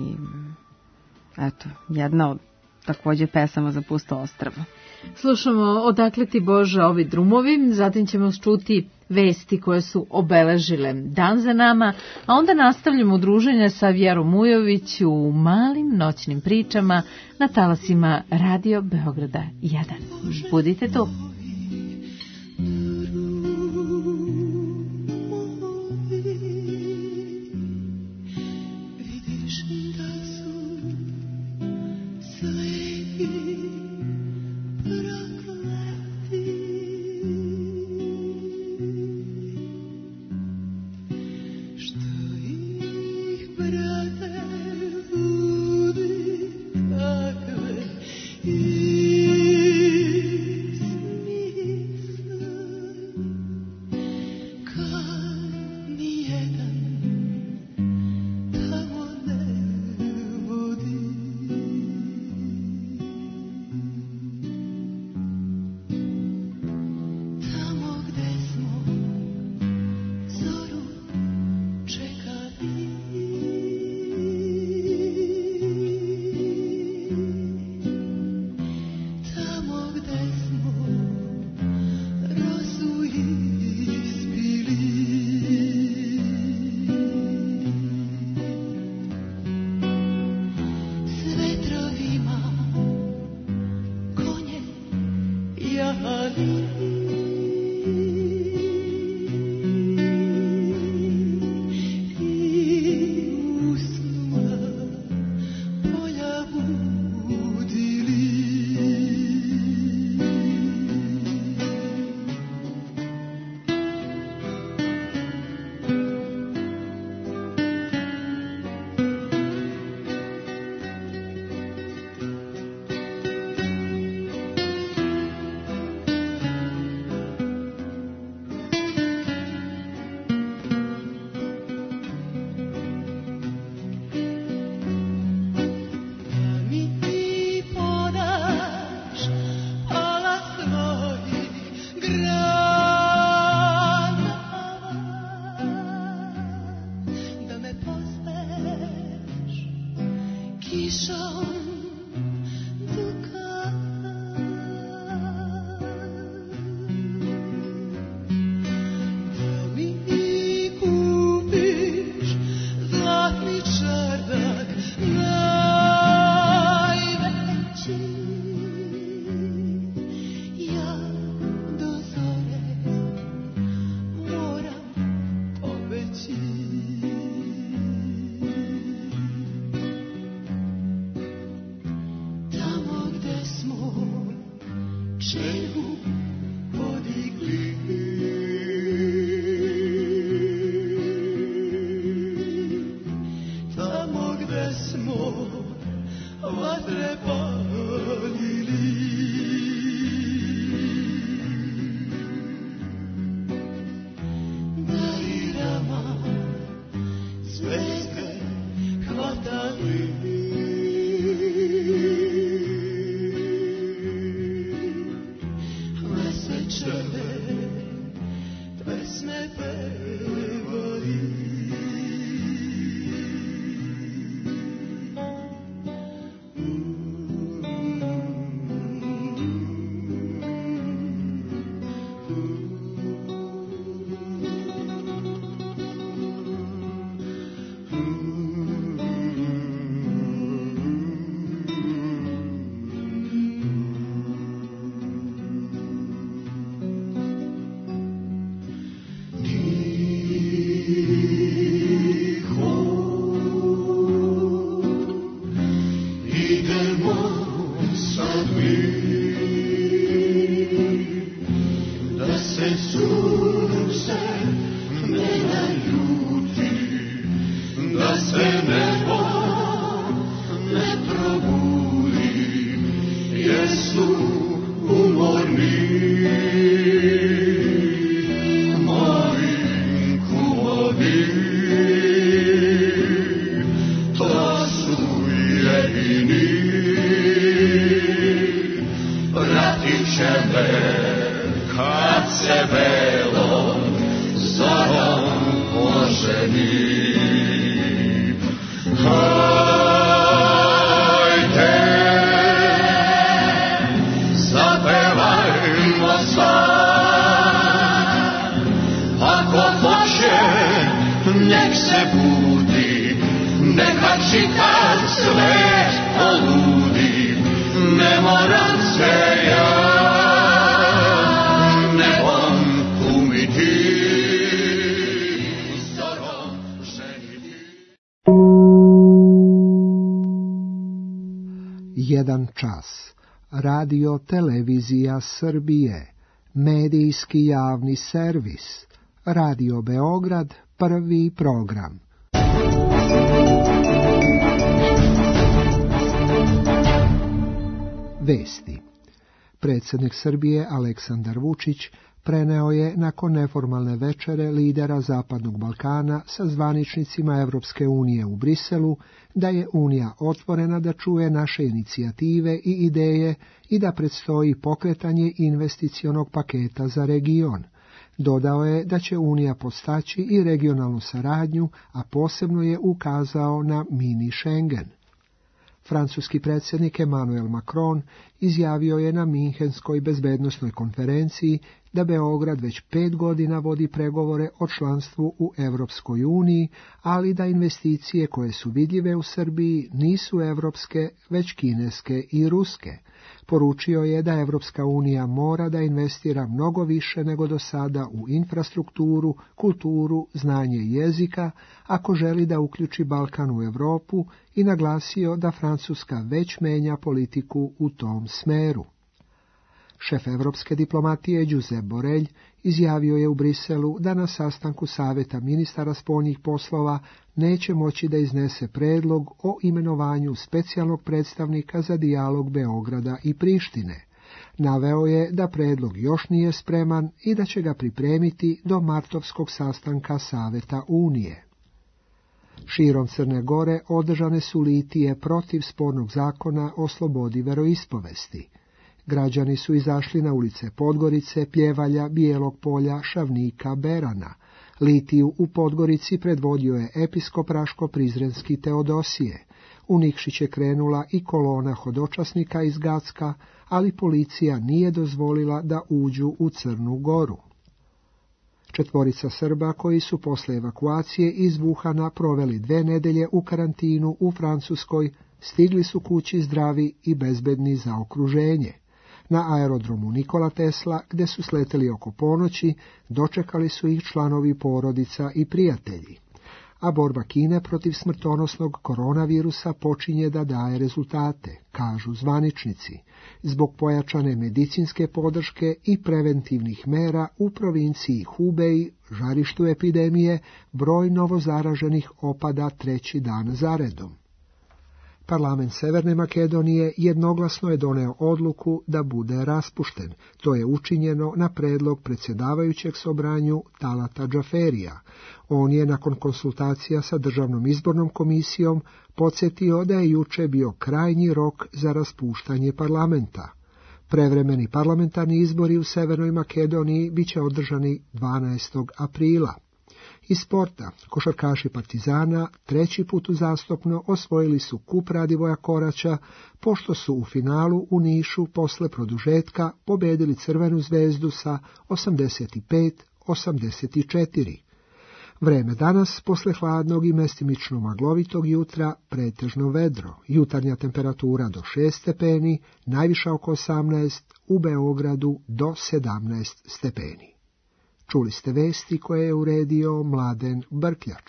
eto, jedna od takođe pesama za Pusto ostrvo. Slušamo Odakle ti Bože ovi drumovi, zatim ćemo čuti vesti koje su obeležile dan za nama, a onda nastavljamo druženje sa Vjerom Ujović u malim noćnim pričama na talasima Radio Beograda jedan. Budite tu. večere pesme pevaju. Jedan čas. Radio Televizija Srbije. Medijski javni servis. Radio Beograd, prvi program. Vesti. Predsjednik Srbije Aleksandar Vučić preneo je nakon neformalne večere lidera Zapadnog Balkana sa zvaničnicima Evropske unije u Briselu da je Unija otvorena da čuje naše inicijative i ideje i da predstoji pokretanje investicionog paketa za region. Dodao je da će Unija podstaći i regionalnu saradnju, a posebno je ukazao na mini Schengen. Francuski predsjednik Emmanuel Macron izjavio je na Minhenskoj bezbednosnoj konferenciji da Beograd već pet godina vodi pregovore o članstvu u Europskoj uniji, ali da investicije koje su vidljive u Srbiji nisu evropske, već kineske i ruske. Poručio je da Evropska unija mora da investira mnogo više nego do sada u infrastrukturu, kulturu, znanje jezika, ako želi da uključi Balkan u Europu, i naglasio da Francuska već menja politiku u tom smeru. Šef evropske diplomatije Josep Borrell izjavio je u Briselu da na sastanku Saveta ministara spoljnih poslova neće moći da iznese predlog o imenovanju specijalnog predstavnika za dijalog Beograda i Prištine. Naveo je da predlog još nije spreman i da će ga pripremiti do martovskog sastanka Saveta Unije. Širom Crne Gore održane su litije protiv spornog zakona o slobodi veroispovesti. Građani su izašli na ulice Podgorice, Pljevalja, Bijelog Polja, Šavnika, Berana. Litiju u Podgorici predvodio je episkop Raško-Prizrenski Teodosije. U Nikšić je krenula i kolona hodočasnika iz Gacka, ali policija nije dozvolila da uđu u Crnu Goru. Četvorica Srba koji su posle evakuacije iz Vuhana proveli dve nedelje u karantinu u Francuskoj, stigli su kući zdravi i bezbedni za okruženje. Na aerodromu Nikola Tesla, gde su sleteli oko ponoći, dočekali su ih članovi porodica i prijatelji. A borba Kine protiv smrtonosnog koronavirusa počinje da daje rezultate, kažu zvaničnici, zbog pojačane medicinske podrške i preventivnih mera u provinciji Hubei, žarištu epidemije, broj novozaraženih opada treći dan zaredom. Parlament Severne Makedonije jednoglasno je doneo odluku da bude raspušten. To je učinjeno na predlog predsjedavajućeg Sobranju Talata Džaferija. On je nakon konsultacija sa Državnom izbornom komisijom podsjetio da je juče bio krajnji rok za raspuštanje parlamenta. Prevremeni parlamentarni izbori u Severnoj Makedoniji bit će održani dvanaestog aprila. Iz sporta, košarkaši Partizana treći put uzastopno osvojili su kup Radivoja Koraća, pošto su u finalu u Nišu posle produžetka pobedili Crvenu zvezdu sa osamdeset pet osamdeset četiri. Vreme danas, posle hladnog i mestimično maglovitog jutra, pretežno vedro. Jutarnja temperatura do šest stepeni, najviša oko osamnaest, u Beogradu do sedamnaest stepeni. Čuli ste vesti koje je uredio Mladen Brkljač.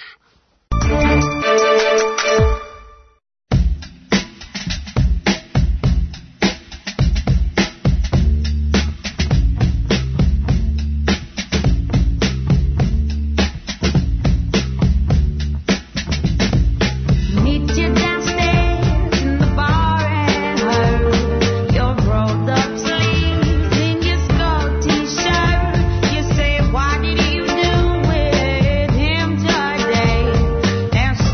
Why did you do with him today?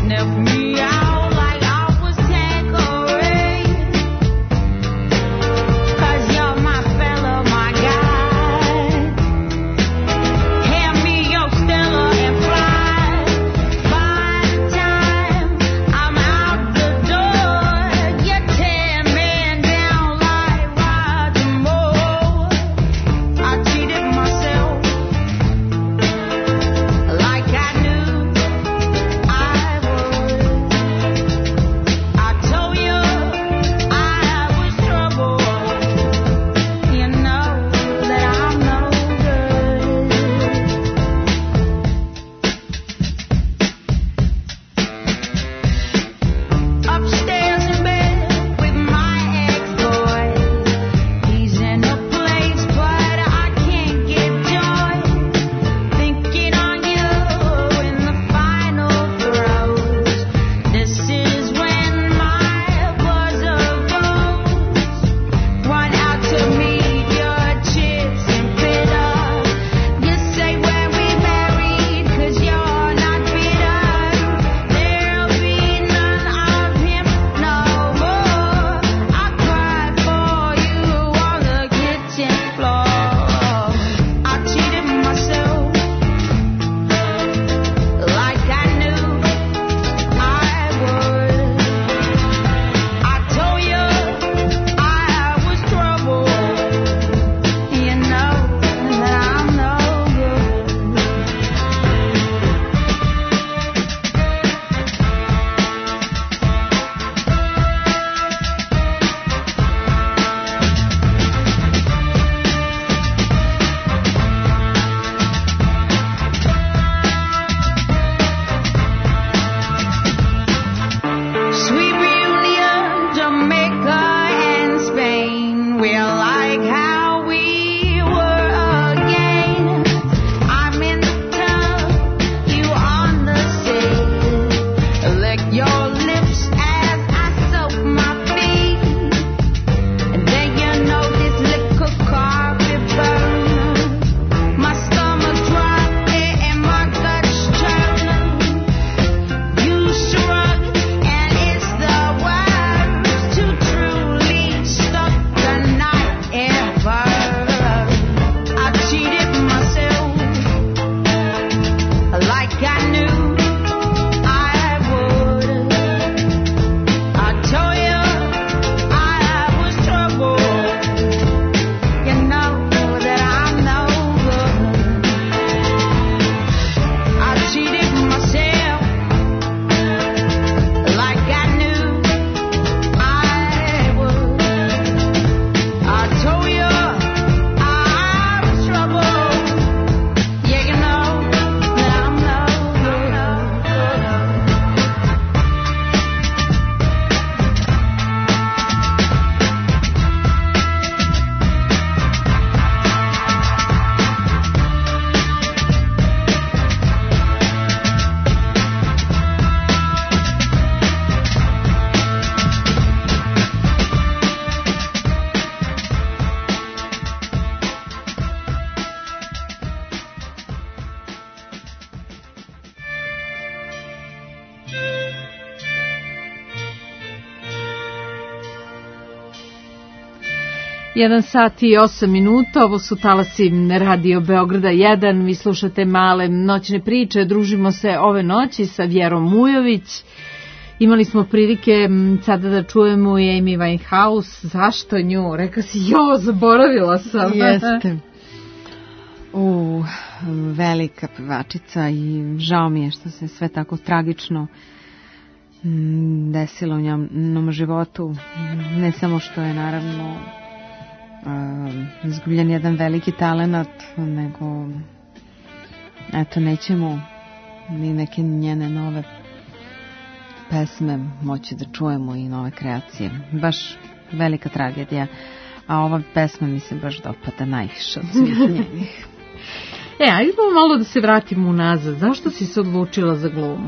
Jedan sat i osam minuta, ovo su talasi Radio Beograda jedan, vi slušate Male noćne priče, družimo se ove noći sa Vjerom Mujović. Imali smo prilike sada da čujemo i Amy Winehouse. Zašto nju? Reka si, jo, zaboravila sam. Jeste. U, velika pevačica i žao mi je što se sve tako tragično desilo u njenom životu. Ne samo što je naravno uh, izgubljen jedan veliki talenat, nego eto, nećemo ni neke njene nove pesme moći da čujemo i nove kreacije. Baš velika tragedija, a ova pesma mi se baš dopada najviše od svih njenih. E, ajde malo da se vratimo unazad. Zašto si se odlučila za glumu?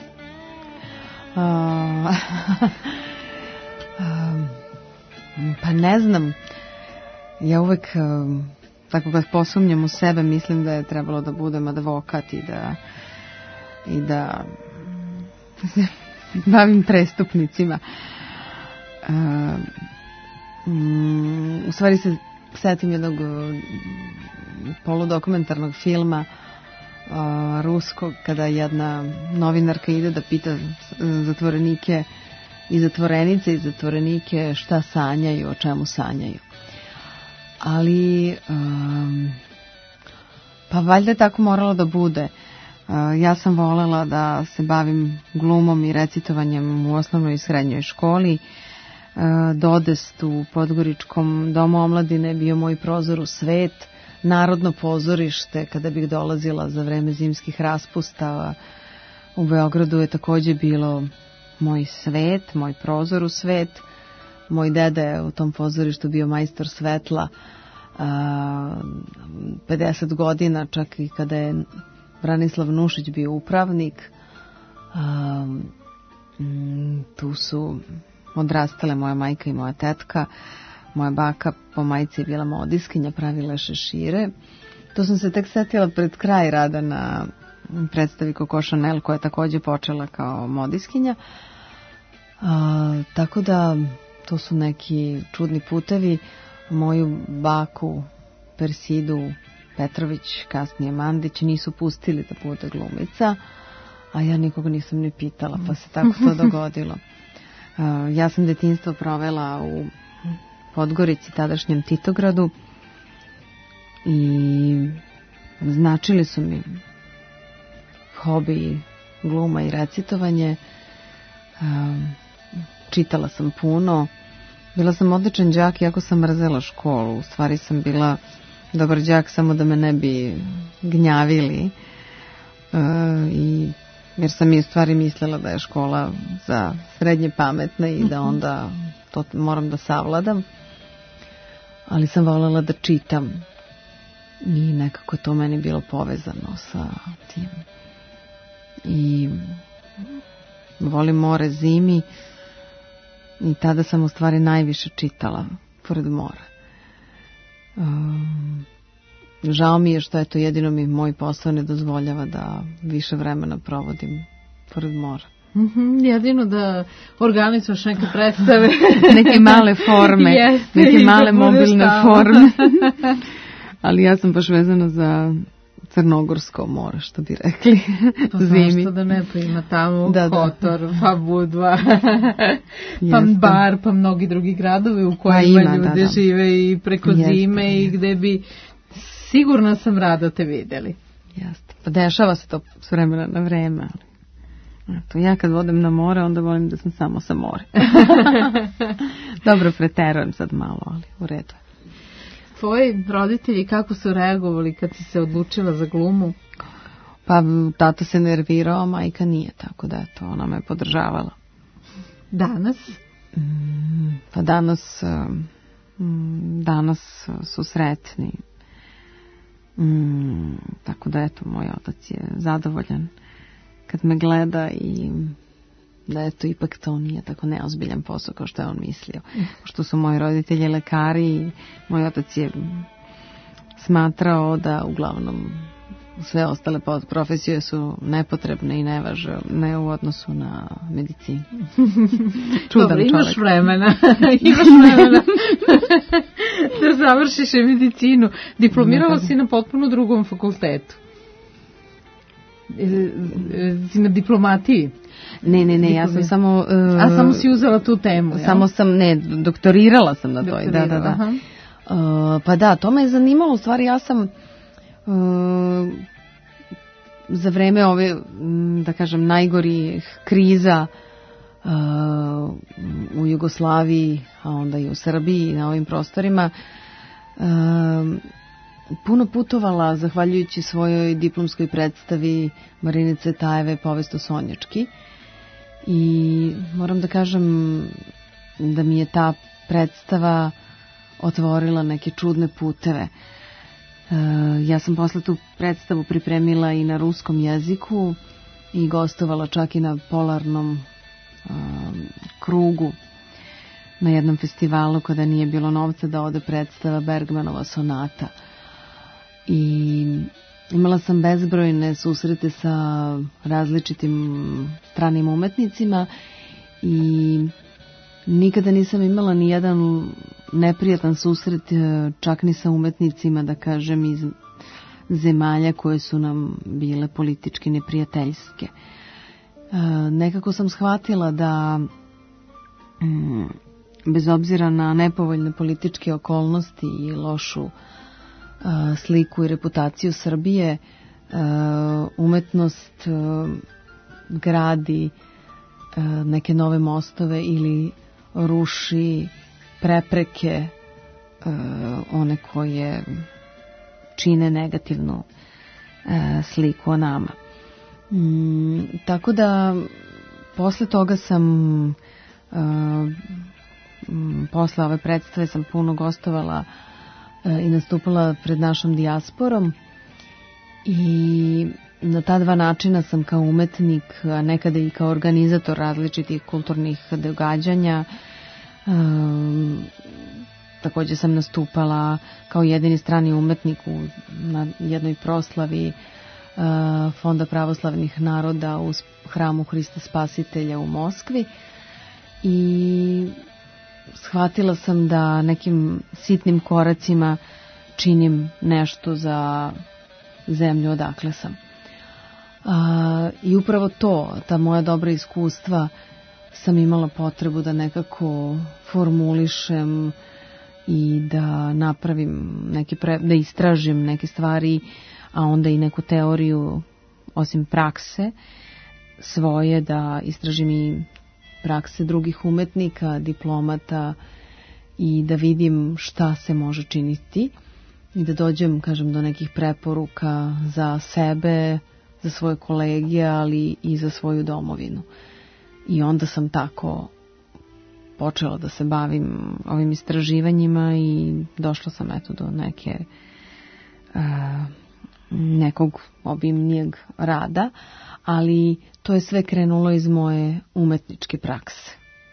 Uh, pa ne znam. Ja uvek, uh, tako kad posumnjam u sebe, mislim da je trebalo da budem advokat i da i da bavim prestupnicima. Uh, um, u stvari se setim jednog poludokumentarnog filma uh, ruskog, kada jedna novinarka ide da pita zatvorenike i zatvorenice i zatvorenike šta sanjaju, o čemu sanjaju. Ali um, pa valjda je tako moralo da bude. Uh, ja sam volela da se bavim glumom i recitovanjem u osnovnoj i srednjoj školi. Uh, Dodest u Podgoričkom domu omladine bio moj prozor u svet. Narodno pozorište, kada bih dolazila za vreme zimskih raspustava u Beogradu, je također bilo moj svet, moj prozor u svet. Moj deda je u tom pozorištu bio majstor svetla pedeset godina, čak i kada je Branislav Nušić bio upravnik. Tu su odrastale moja majka i moja tetka. Moja baka po majci je bila modiskinja, pravila šešire. To sam se tek setila pred kraj rada na predstavi Coco Chanel, koja je također počela kao modiskinja. A, tako da to su neki čudni putevi. Moju baku Persidu Petrović, kasnije Mandić, nisu pustili da bude glumica, a ja nikoga nisam ni pitala, pa se tako to dogodilo. A, ja sam detinjstvo provela u Podgorici, tadašnjem Titogradu, i značili su mi hobi gluma i recitovanje. Čitala sam puno, bila sam odličan đak iako sam mrzela školu. U stvari sam bila dobar đak samo da me ne bi gnjavili, i jer sam i u stvari mislila da je škola za srednje pametne i da onda to moram da savladam. Ali sam voljela da čitam i nekako to meni bilo povezano sa tim. I volim more zimi i tada sam u stvari najviše čitala pored mora. Um, žao mi je što je to jedino mi moj posao ne dozvoljava da više vremena provodim pored mora. Mm-hmm, jedino da organizuješ neke predstave. Neke male forme. Jeste, neke male mobilne forme. Ali ja sam baš vezana za Crnogorsko more, što bi rekli. Pa zimi. Zašto da ne, pa ima tamo da, Kotor, da. pa Budva, pa Bar, pa mnogi drugi gradovi u kojima pa ljudi da, da. žive i preko Jeste, zime je. I gde bi, sigurno sam rado te vidjeli. Jeste, pa dešava se to s vremena na vreme, ali eto, ja kad vodem na more, onda volim da sam samo sa more. Dobro, preterujem sad malo, ali u redu. Tvoji roditelji kako su reagovali kad si se odlučila za glumu? Pa tata se nervirao, a majka nije, tako da eto, ona me podržavala. Danas? Mm, pa danas, mm, danas su sretni. Mm, tako da eto, moj otac je zadovoljan kad me gleda i da eto, ipak to nije tako neozbiljan posao kao što je on mislio. Što su moji roditelji lekari i moj otac je smatrao da uglavnom sve ostale profesije su nepotrebne i nevažne u odnosu na medicinu. Čudan Dobro, imaš čovjek. vremena, imaš vremena da završiš medicinu. Diplomirala si na potpuno drugom fakultetu. Si na diplomatiji? Ne, ne, ne, ja sam samo... Uh, A samo si uzela tu temu, ja? Samo sam, ne, doktorirala sam na toj, da, da, da. Uh, pa da, to me je zanimalo, u stvari ja sam uh, za vreme ove, da kažem, najgorih kriza uh, u Jugoslaviji, a onda i u Srbiji, na ovim prostorima, uh, puno putovala zahvaljujući svojoj diplomskoj predstavi Marine Cvetajeve Povest o Sonjački. I moram da kažem da mi je ta predstava otvorila neke čudne puteve. E, ja sam posle tu predstavu pripremila i na ruskom jeziku i gostovala čak i na polarnom e, krugu na jednom festivalu kada nije bilo novca da ode predstava Bergmanova sonata. I imala sam bezbrojne susrete sa različitim stranim umetnicima i nikada nisam imala ni jedan neprijatan susret, čak ni sa umetnicima, da kažem, iz zemalja koje su nam bile politički neprijateljske. Nekako sam shvatila da bez obzira na nepovoljne političke okolnosti i lošu sliku i reputaciju Srbije, umetnost gradi neke nove mostove ili ruši prepreke, one koje čine negativnu sliku o nama. Tako da posle toga sam posle ove predstave sam puno gostovala i nastupala pred našom dijasporom i na ta dva načina sam kao umetnik, a nekada i kao organizator različitih kulturnih događanja. Um, također sam nastupala kao jedini strani umetnik u, na jednoj proslavi uh, Fonda pravoslavnih naroda u hramu Hrista Spasitelja u Moskvi i shvatila sam da nekim sitnim koracima činim nešto za zemlju odakle sam. A, I upravo to, ta moja dobra iskustva, sam imala potrebu da nekako formulišem i da napravim neke pre, da istražim neke stvari, a onda i neku teoriju osim prakse svoje, da istražim i prakse drugih umetnika, diplomata i da vidim šta se može činiti i da dođem, kažem, do nekih preporuka za sebe, za svoje kolege, ali i za svoju domovinu. I onda sam tako počela da se bavim ovim istraživanjima i došla sam eto do neke uh, nekog obimnijeg rada, ali to je sve krenulo iz moje umetničke prakse.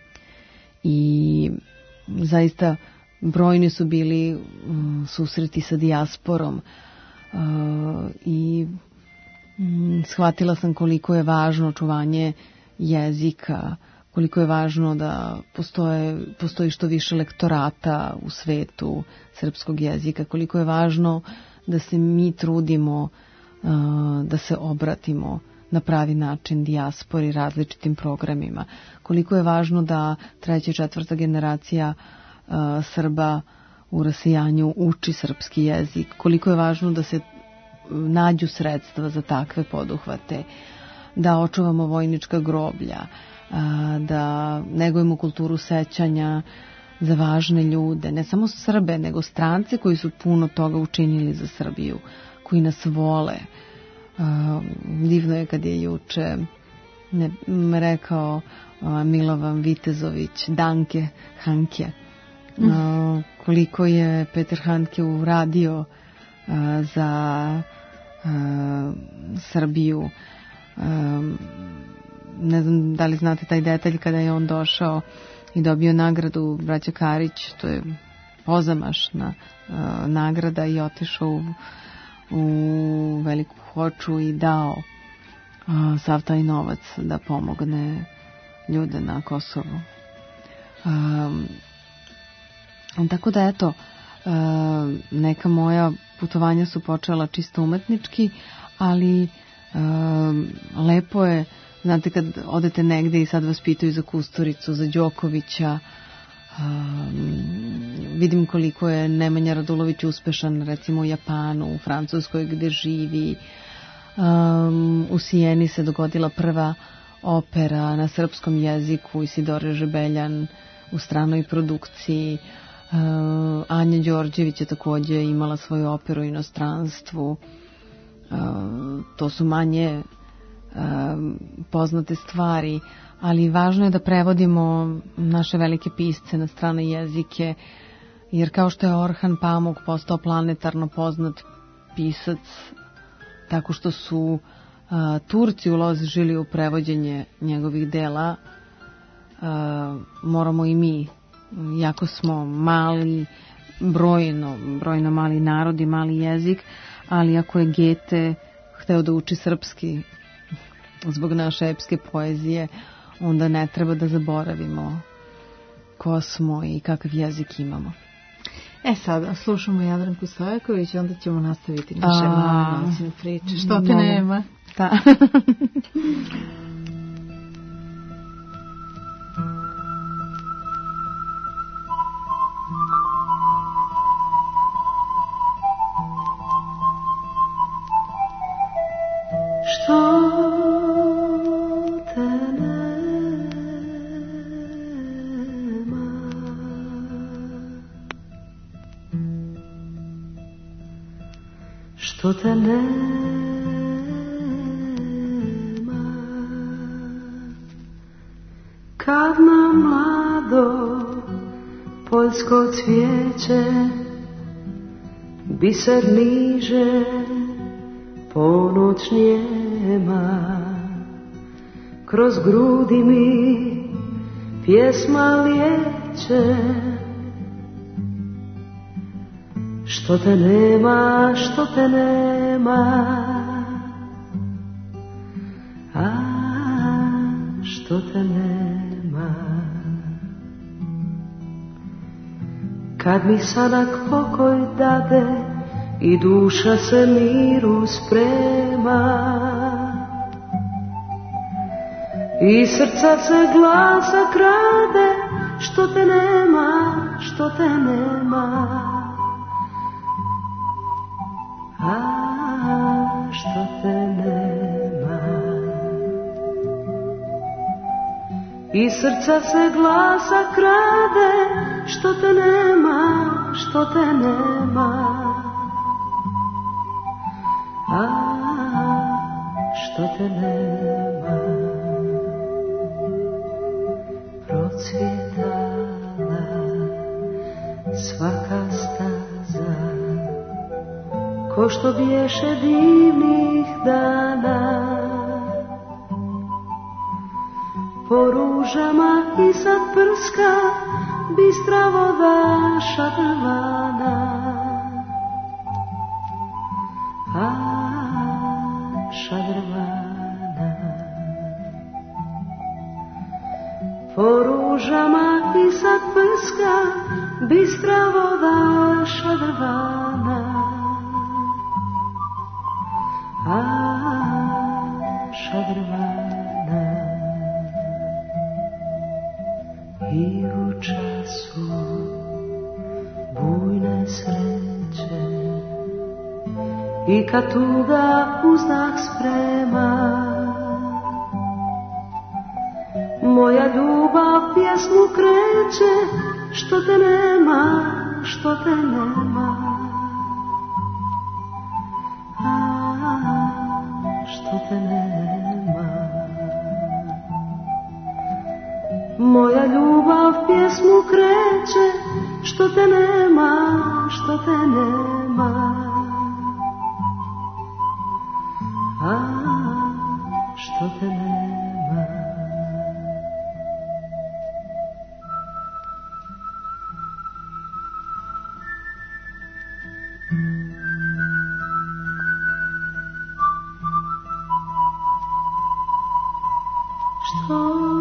I zaista brojni su bili um, susreti sa dijasporom uh, i um, shvatila sam koliko je važno očuvanje jezika, koliko je važno da postoje, postoji što više lektorata u svetu srpskog jezika, koliko je važno da se mi trudimo uh, da se obratimo na pravi način dijaspori različitim programima, koliko je važno da treća i četvrta generacija uh, Srba u rasijanju uči srpski jezik, koliko je važno da se nađu sredstva za takve poduhvate, da očuvamo vojnička groblja, uh, da negujemo kulturu sećanja za važne ljude, ne samo Srbe, nego strance koji su puno toga učinili za Srbiju, koji nas vole. Uh, divno je kad je juče ne, rekao uh, Milovan Vitezović Danke Hanke uh, koliko je Peter Hanke uradio uh, za uh, Srbiju. Uh, ne znam da li znate taj detalj kada je on došao i dobio nagradu braća Karić, to je pozamašna uh, nagrada i otišao u u veliku hoću i dao a, sav taj novac da pomogne ljude na Kosovu. A, tako da eto, a, neka moja putovanja su počela čisto umetnički, ali a, lepo je, znate, kad odete negde i sad vas pitaju za Kusturicu, za Đokovića, Um, vidim koliko je Nemanja Radulović uspešan recimo u Japanu, u Francuskoj gde živi. Um, u Sijeni se dogodila prva opera na srpskom jeziku, Isidore Žebeljan u stranoj produkciji. Um, Anja Đorđević je takođe imala svoju operu u inostranstvu. Um, to su manje um, poznate stvari, ali važno je da prevodimo naše velike pisce na strane jezike, jer kao što je Orhan Pamuk postao planetarno poznat pisac tako što su a, Turci uložili u prevođenje njegovih dela, a, moramo i mi, jako smo mali, brojno, brojno mali narod i mali jezik, ali ako je Gete hteo da uči srpski zbog naše epske poezije, onda ne treba da zaboravimo ko smo i kakav jezik imamo. E sada, slušamo Jadranku Stojaković, onda ćemo nastaviti naše male noćne priče. Što te nema? Da. Što što te nema, kad na mlado poljsko cvijeće biser niže ponoć njema, kroz grudi mi pjesma lijeće. Što te nema, što te nema, a što te nema. Kad mi sanak pokoj dade i duša se miru sprema, i srca se glasa krade, što te nema, što te nema. A što te nema, i srca se glasa krade, što te nema, što te nema. A što te nema, procvjetala svaka staza, ko što bješe divnih dana, po ružama i sad prska bistra voda šadrvana. A šadrvana, po ružama i sad prska bistra voda šadrvana. A šadrvana, i u času bujne sreće, i kad tuga uzdah sprema, moja ljubav pjesmu kreće, što te nema, što te nema. Što te nema, moja ljubav pjesmu kreće, što te nema, što te nema. A što te nema. Što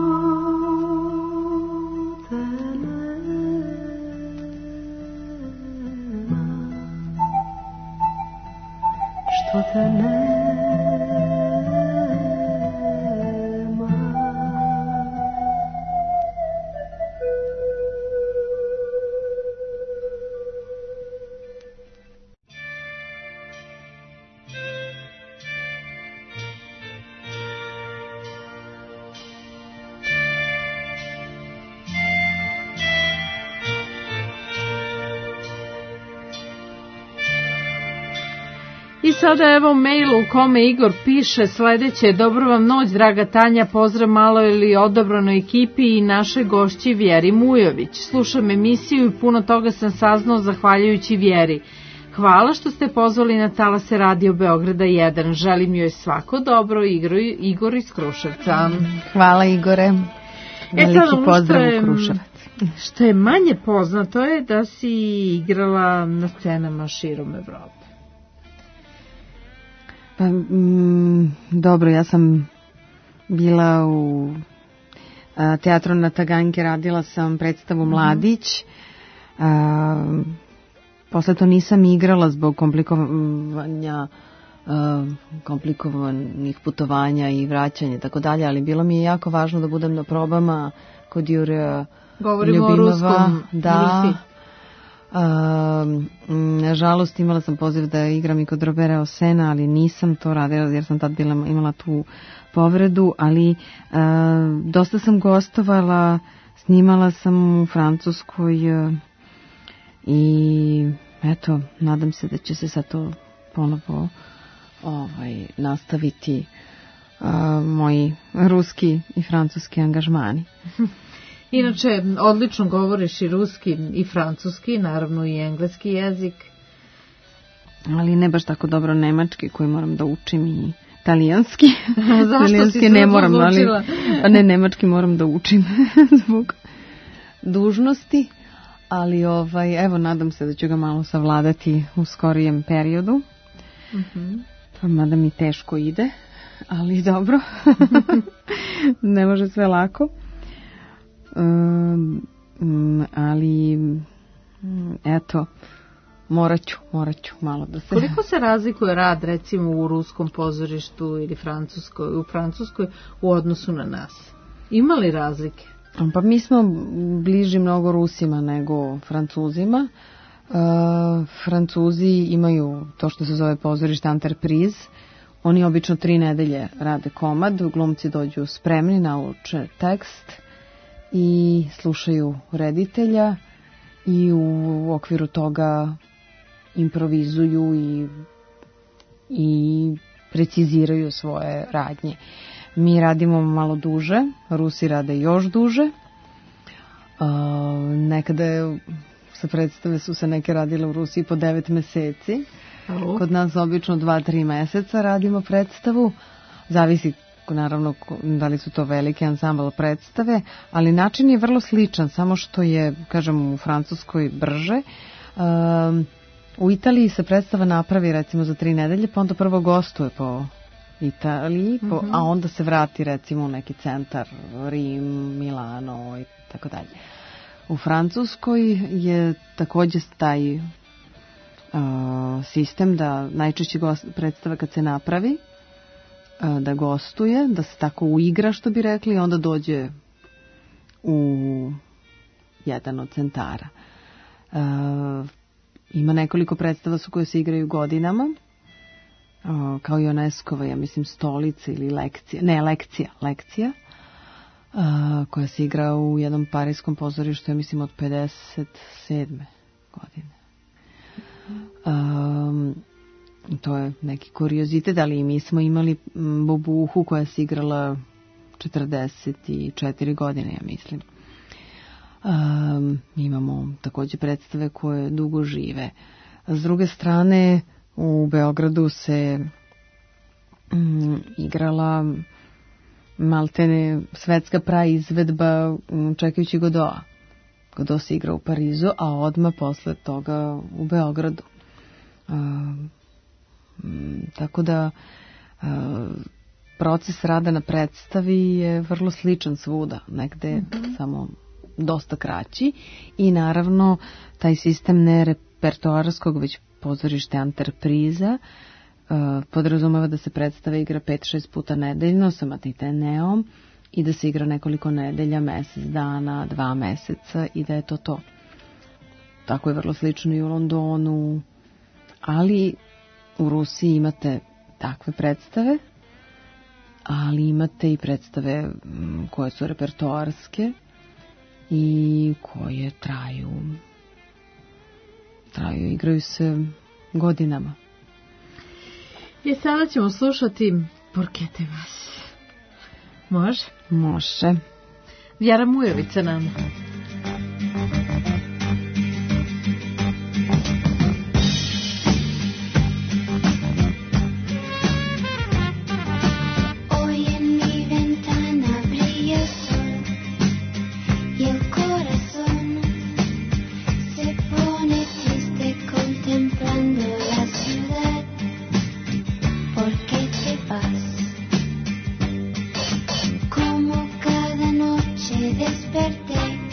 te nema, što te nema. I sada evo mail u kome Igor piše sledeće: dobro vam noć, draga Tanja, pozdrav malo ili odobranoj ekipi i našoj gošći Vjeri Mujović. Slušam emisiju i puno toga sam saznao zahvaljujući Vjeri. Hvala što ste pozvali na talase Radio Beograda jedan. Želim joj svako dobro, Igor iz Kruševca. Hvala Igore. Veliki e, pozdrav u Kruševac. Što je manje poznato je da si igrala na scenama širom Evrope. Pa, mm, dobro, ja sam bila u a, teatru na Taganjke, radila sam predstavu Mladić. A, posle to nisam igrala zbog komplikovanja, a, komplikovanih putovanja i vraćanja i tako dalje, ali bilo mi je jako važno da budem na probama kod Jure Govorimo Ljubimova. O ruskom. Da. Rusi. Uh, nažalost imala sam poziv da igram i kod Robera Osena, ali nisam to radila jer sam tad bila, imala tu povredu, ali uh, dosta sam gostovala, snimala sam u Francuskoj uh, i eto, nadam se da će se sad to ponovo ovaj, nastaviti uh, moji ruski i francuski angažmani. Inače, odlično govoriš i ruski i francuski, naravno i engleski jezik. Ali ne baš tako dobro nemački koji moram da učim i talijanski. Zašto talijanski si ne moram, odlučila? Ali, ne, nemački moram da učim zbog dužnosti. Ali ovaj, evo, nadam se da ću ga malo savladati u skorijem periodu. Uh-huh. Pa mada mi teško ide, ali dobro. Ne može sve lako. Um, ali eto, morat ću, morat ću malo da se... Koliko se razlikuje rad recimo u ruskom pozorištu ili francuskoj, u francuskoj u odnosu na nas? Ima li razlike? Pa mi smo bliži mnogo Rusima nego Francuzima. Uh, Francuzi imaju to što se zove pozorište Enterprise. Oni obično tri nedelje rade komad, glumci dođu spremni, nauče tekst i slušaju reditelja i u okviru toga improvizuju i, i preciziraju svoje radnje. Mi radimo malo duže, Rusi rade još duže. Uh, nekada je, sa predstave su se neke radile u Rusiji po devet meseci. Oh. Kod nas obično dva, tri meseca radimo predstavu. Zavisi naravno da li su to velike ansambl predstave, ali način je vrlo sličan, samo što je, kažem, u Francuskoj brže. Um, u Italiji se predstava napravi recimo za tri nedelje, pa onda prvo gostuje po Italiji, po, uh-huh. a onda se vrati recimo u neki centar, Rim, Milano i tako dalje. U Francuskoj je također taj uh, sistem da najčešće gost, predstava kad se napravi, uh, da gostuje, da se tako uigra, što bi rekli, i onda dođe u jedan od centara. Uh, ima nekoliko predstava su koje se igraju godinama, uh, kao i Oneskova, ja mislim, Stolica ili Lekcija, ne, Lekcija, Lekcija, Uh, koja se igra u jednom parijskom pozorištu, ja mislim, od pedeset sedme godine. Um, to je neki kuriozitet, ali i mi smo imali Bobuhu koja se igrala četrdeset četiri godine, ja mislim. Um, imamo također predstave koje dugo žive. S druge strane, u Beogradu se um, igrala maltene svetska praizvedba čekajući Godoa. Godot se igra u Parizu, a odmah posle toga u Beogradu. Uh, m, tako da uh, proces rada na predstavi je vrlo sličan svuda, negde mm-hmm. samo dosta kraći i naravno taj sistem ne repertoarskog već pozorište anterpriza uh, podrazumeva da se predstava igra pet šest puta nedeljno sa matiteneom i da se igra nekoliko nedelja, mesec dana, dva meseca i da je to to. Tako je vrlo slično i u Londonu, ali u Rusiji imate takve predstave, ali imate i predstave koje su repertoarske i koje traju, traju, igraju se godinama. I sada ćemo slušati Porque te vas. Može? Može. Vjera Mujovica nama. Desperté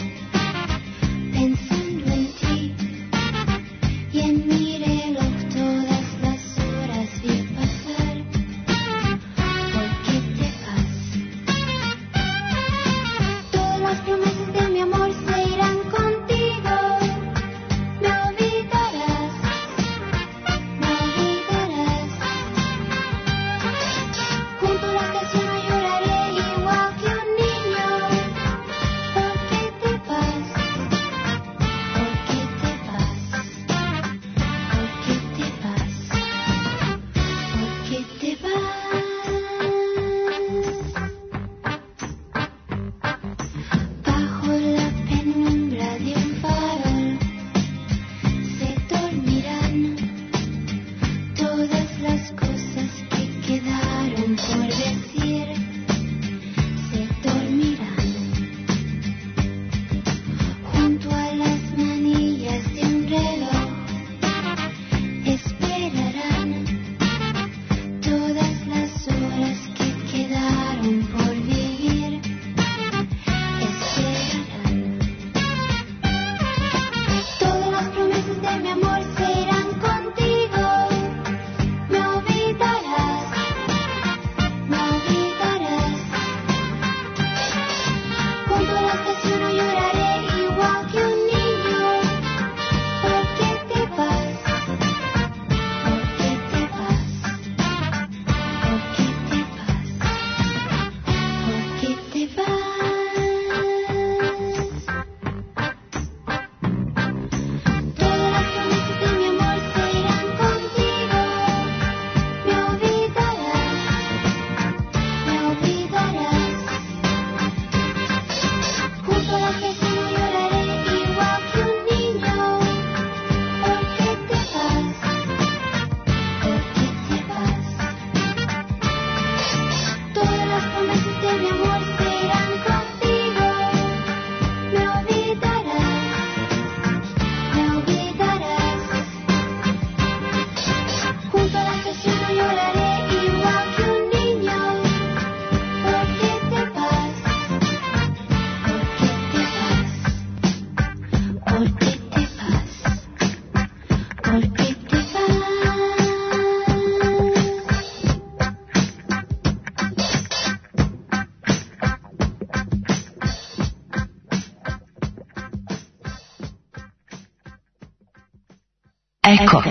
Eko.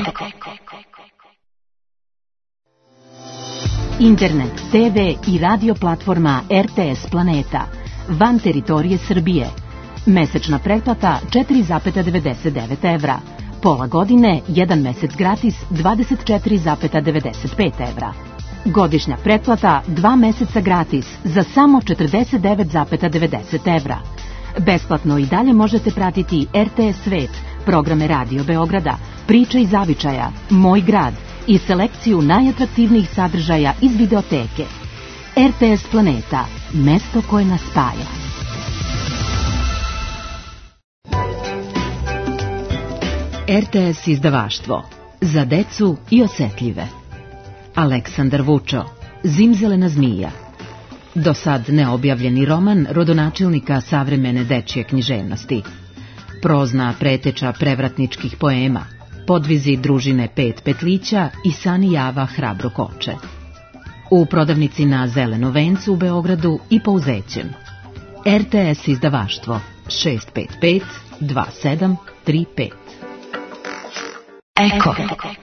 Internet, te ve i radio platforma er te es Planeta, van teritorije Srbije. Mesečna pretplata četiri zarez devedeset devet evra. Pola godine, jedan mesec gratis, dvadeset četiri zarez devedeset pet evra. Godišnja pretplata, dva meseca gratis, za samo četrdeset devet zarez devedeset evra. Besplatno i dalje možete pratiti er te es Svet, programe Radio Beograda, Priče iz zavičaja, Moj grad i selekciju najatraktivnijih sadržaja iz videoteke. er te es Planeta, mesto koje nas spaja. er te es izdavaštvo, za decu i osetljive. Aleksandar Vučo, Zimzelena zmija. Do sad neobjavljeni roman rodonačelnika savremene dečje književnosti. Prozna preteča prevratničkih poema, podvizi družine Pet petlića i Sani Java Hrabro koče. U prodavnici na Zeleno vencu u Beogradu i po uzećem. R T S izdavaštvo šest pet pet dva sedam tri pet. Eko.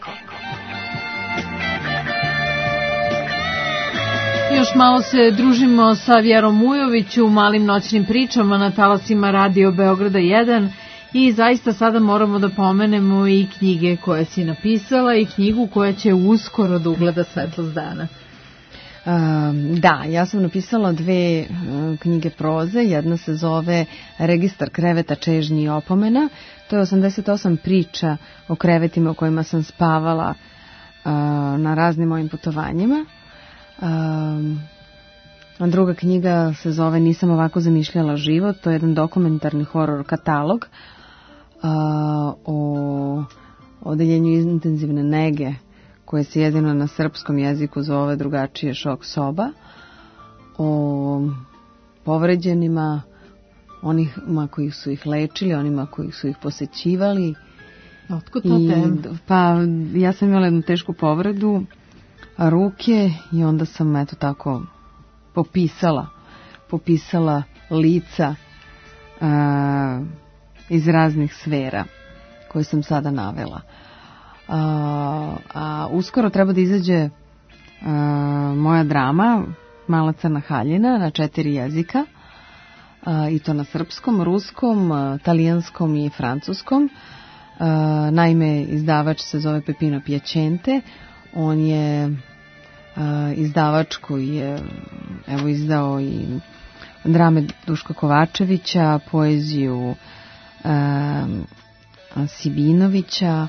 Još malo se družimo sa Vjerom Ujović u malim noćnim pričama na talasima Radio Beograda jedan i zaista sada moramo da pomenemo i knjige koje si napisala i knjigu koja će uskoro da ugleda svetlost dana. Um, da, ja sam napisala dve uh, knjige proze. Jedna se zove Registar kreveta, čežnji i opomena. To je osamdeset osam priča o krevetima u kojima sam spavala uh, na raznim mojim putovanjima. Um, a druga knjiga se zove Nisam ovako zamišljala život. To je jedan dokumentarni horor katalog uh, o odeljenju intenzivne nege koje se jedino na srpskom jeziku zove drugačije šok soba, o povređenima, onima koji su ih lečili, onima koji su ih posećivali. Otkud ta tema? Pa ja sam imala jednu tešku povredu ruke i onda sam eto tako popisala, popisala lica a, iz raznih sfera koje sam sada navela. A, a uskoro treba da izađe a, moja drama Mala crna haljina na četiri jezika, a, i to na srpskom, ruskom, a, talijanskom i francuskom. A, naime, izdavač se zove Pepino Piacente. On je a, izdavač koji je evo izdao i drame Duška Kovačevića, poeziju a, Sibinovića,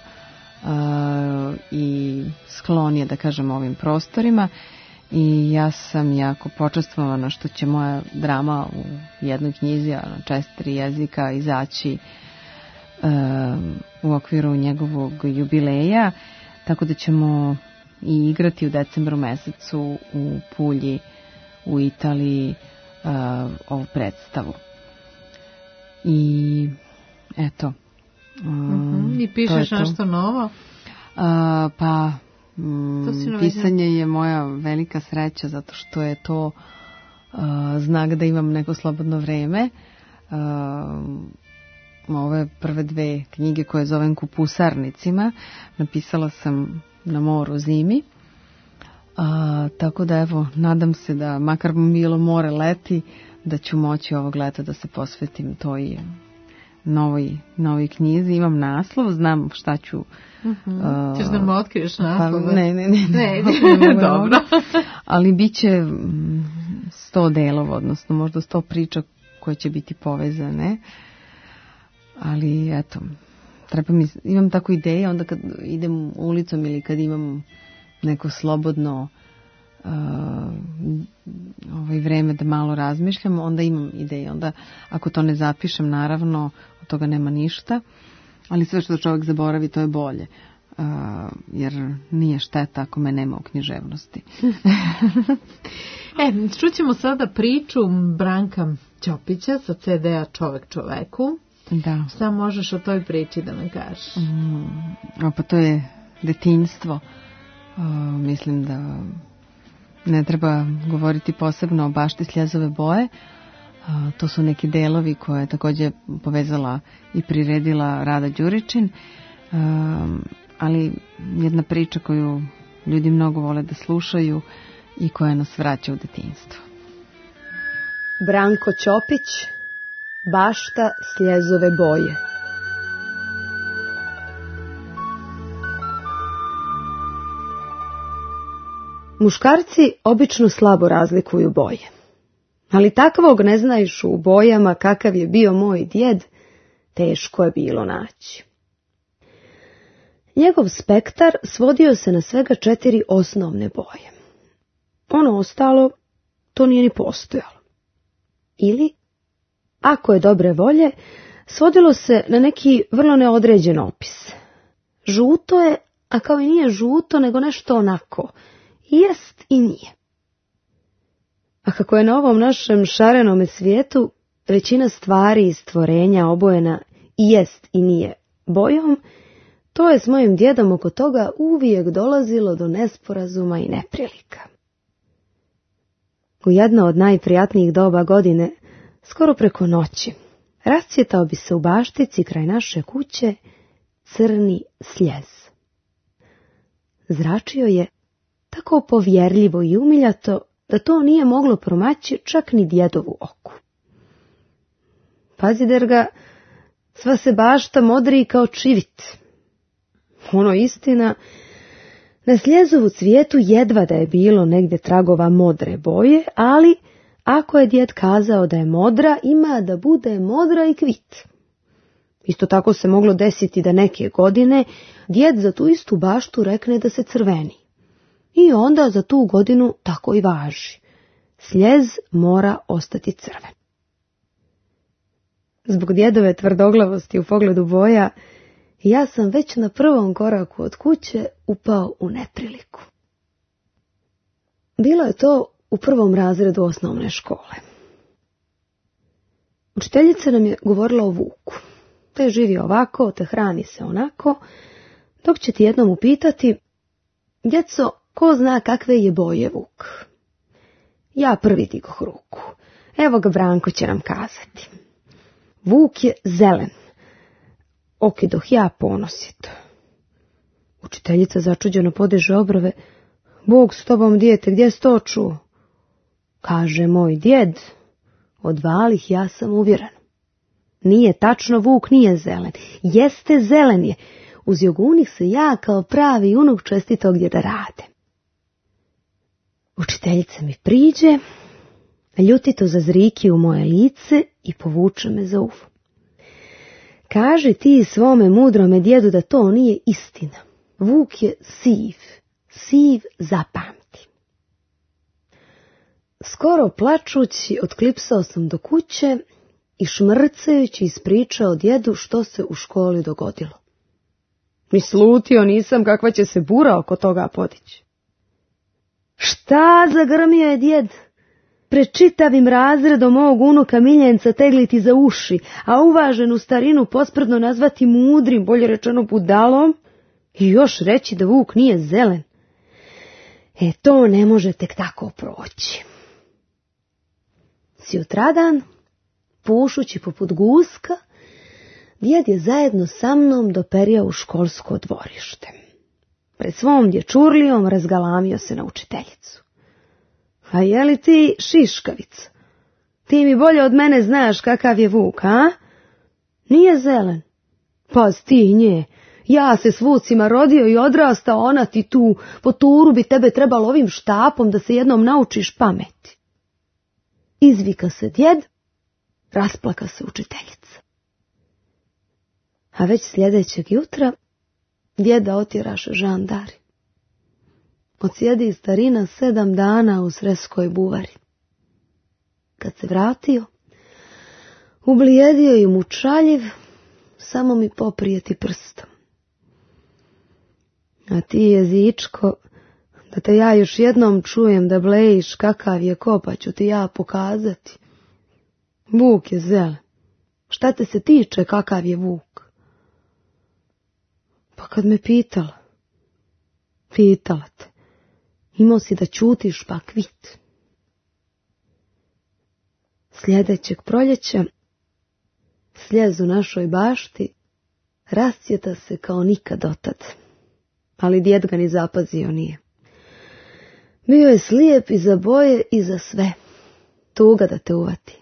Uh, i sklon je da kažem ovim prostorima i ja sam jako počastvovana što će moja drama u jednoj knjizi na četiri jezika izaći uh, u okviru njegovog jubileja, tako da ćemo i igrati u decembru mesecu u Pulji u Italiji uh, ovu predstavu. I eto, Mm-hmm. I pišeš nešto novo? Uh, pa mm, pisanje je moja velika sreća zato što je to uh, znak da imam neko slobodno vreme. Uh, ove prve dve knjige koje zovem Kupusarnicima napisala sam na moru zimi. Uh, tako da evo, nadam se da makar bilo more leti, da ću moći ovog leta da se posvetim toj novoj, novoj knjizi. Imam naslov, znam šta ću... Uh-huh. Uh, Češ da mu otkriješ naslov? Pa, ne, ne, ne. ne, ne dobro. Ali bit će sto delova, odnosno možda sto priča koje će biti povezane. Ali, eto, treba mi, imam tako ideje, onda kad idem ulicom ili kad imam neko slobodno uh, ovaj vreme da malo razmišljam, onda imam ideje. Onda, ako to ne zapišem, naravno, od toga nema ništa. Ali sve što čovjek zaboravi, to je bolje. Uh, jer nije šteta ako me nema u književnosti. E, čućemo sada priču Branka Ćopića sa ce de a Čovek čoveku. Da. Šta možeš o toj priči da me kažeš? Mm, pa to je detinjstvo. Uh, mislim da ne treba govoriti posebno o bašti Sljezove boje. Uh, to su neki delovi koje je također povezala i priredila Rada Đuričin. Uh, ali jedna priča koju ljudi mnogo vole da slušaju i koja nas vraća u detinjstvo. Branko Ćopić, bašta Sljezove boje. Muškarci obično slabo razlikuju boje. Ali takvog ne znaš u bojama kakav je bio moj djed, teško je bilo naći. Njegov spektar svodio se na svega četiri osnovne boje. Ono ostalo, to nije ni postojalo. Ili, ako je dobre volje, svodilo se na neki vrlo neodređen opis. Žuto je, a kao i nije žuto, nego nešto onako, jest i nije. A kako je na ovom našem šarenome svijetu većina stvari i stvorenja obojena i jest i nije bojom, to je s mojim djedom oko toga uvijek dolazilo do nesporazuma i neprilika. U jedno od najprijatnijih doba godine, skoro preko noći, rascvjetao bi se u baštici kraj naše kuće crni sljez. Zračio je tako povjerljivo i umiljato da to nije moglo promaći čak ni djedovu oku. Pazider ga, sva se bašta modri kao čivit. Ono istina, na sljezovu cvijetu jedva da je bilo negdje tragova modre boje, ali ako je djed kazao da je modra, ima da bude modra i kvit. Isto tako se moglo desiti da neke godine djed za tu istu baštu rekne da se crveni. I onda za tu godinu tako i važi. Sljez mora ostati crven. Zbog djedove tvrdoglavosti u pogledu boja, ja sam već na prvom koraku od kuće upao u nepriliku. Bilo je to u prvom razredu osnovne škole. Učiteljica nam je govorila o vuku. Te živi ovako, te hrani se onako, dok će ti jednom upitati: djeco, ko zna kakve je boje vuk? Ja prvi digoh ruku. Evo ga, Branko će nam kazati. Vuk je zelen. Okidoh ja ponosito. Učiteljica začuđeno podiže obrove. Bog s tobom, dijete, gdje si to čuo? Kaže moj djed. Od valih ja sam uvjeren. Nije tačno, vuk nije zelen. Jeste, zelen je. Uz jogunih se ja kao pravi unuk čestitog djeda rade. Učiteljica mi priđe, ljutito zazriki u moje lice i povuče me za uvo. Kaži ti svome mudrome djedu da to nije istina. Vuk je siv, siv zapamti. Skoro plačući otklipsao sam do kuće i šmrcajući ispričao djedu što se u školi dogodilo. Mi slutio nisam kakva će se bura oko toga podići. Šta, zagrmio je djed? Pred čitavim razredom mog unuka Miljenca tegliti za uši, a uvaženu starinu posprdno nazvati mudrim, bolje rečeno budalom, i još reći da vuk nije zelen. E, to ne može tek tako proći. Sjutradan, pušući poput guska, djed je zajedno sa mnom doperio u školsko dvorište. Pred svom dječurlijom razgalamio se na učiteljicu. A je li ti šiškavica? Ti mi bolje od mene znaš kakav je vuk, a? Nije zelen. Paz ti nje, ja se s vucima rodio i odrastao, ona ti tu, po turu bi tebe trebalo ovim štapom da se jednom naučiš pameti. Izvika se djed, rasplaka se učiteljica. A već sljedećeg jutra djeda otjeraše žandari. Odsjedi starina sedam dana u Sreskoj buvari. Kad se vratio, ublijedio i mučaljiv, samo mi poprijeti prstom. A ti, jezičko, da te ja još jednom čujem da blejiš kakav je ko, pa ću ti ja pokazati. Vuk je zelen. Šta te se tiče kakav je vuk? Pa kad me pitala, pitala te, imao si da ćutiš pa kvit. Sljedećeg proljeća sljez u našoj bašti rascvjeta se kao nikad dotad, ali djed ga ni zapazio nije. Bio je slijep i za boje i za sve, tuga da te uvati.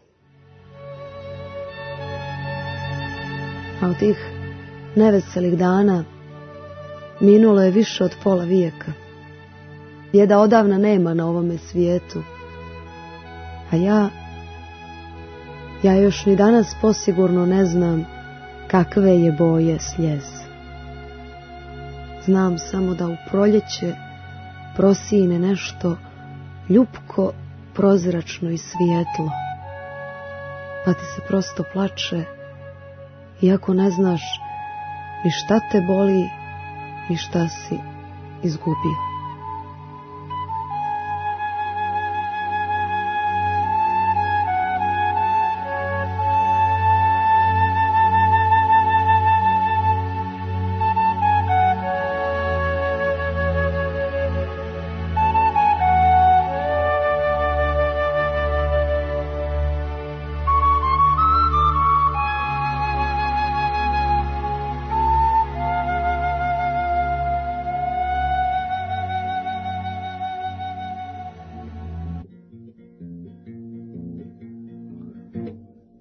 A od tih neveselih dana minulo je više od pola vijeka. Djeda odavna nema na ovome svijetu, a ja, ja još ni danas posigurno ne znam kakve je boje sljez. Znam samo da u proljeće prosine nešto ljupko, prozračno i svijetlo, pa ti se prosto plače, iako ne znaš ni šta te boli, ni šta si izgubio.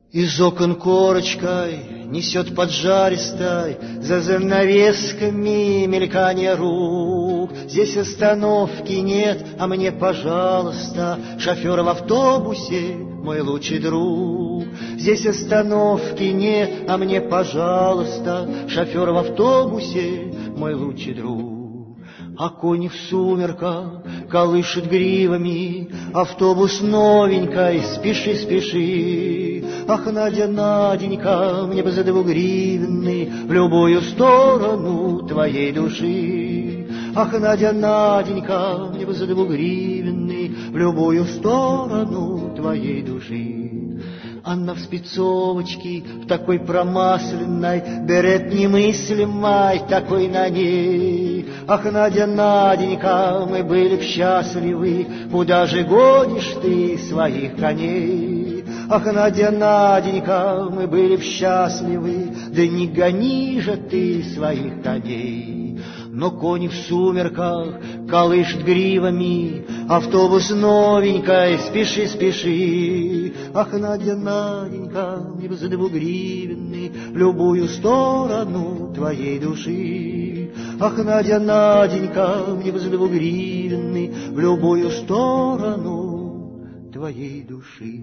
Из окон корочкой несет поджаристой, за занавесками мелькание рук. Здесь остановки нет, а мне, пожалуйста, шофер в автобусе, мой лучший друг. Здесь остановки нет, а мне, пожалуйста, шофер в автобусе, мой лучший друг. А кони в сумерках колышут гривами, автобус новенькой, спеши, спеши. Ах, Надя, Наденька, мне бы за двугривенный в любую сторону твоей души. Ах, Надя, Наденька, мне бы за двугривенный в любую сторону твоей души. Она в спецовочке, в такой промасленной, берет немыслимой, такой на ней. Ах, Надя, Наденька, мы были б счастливы, куда же гонишь ты своих коней? Ах, Надя, Наденька, мы были б счастливы, да не гони же ты своих коней. Но кони в сумерках колышут гривами, автобус новенькой, спеши, спеши. Ах, Надя, Наденька, мне бы за двугривенный в любую сторону твоей души. Ах, Надя, Наденька, мне бы за двугривенный в любую сторону твоей души.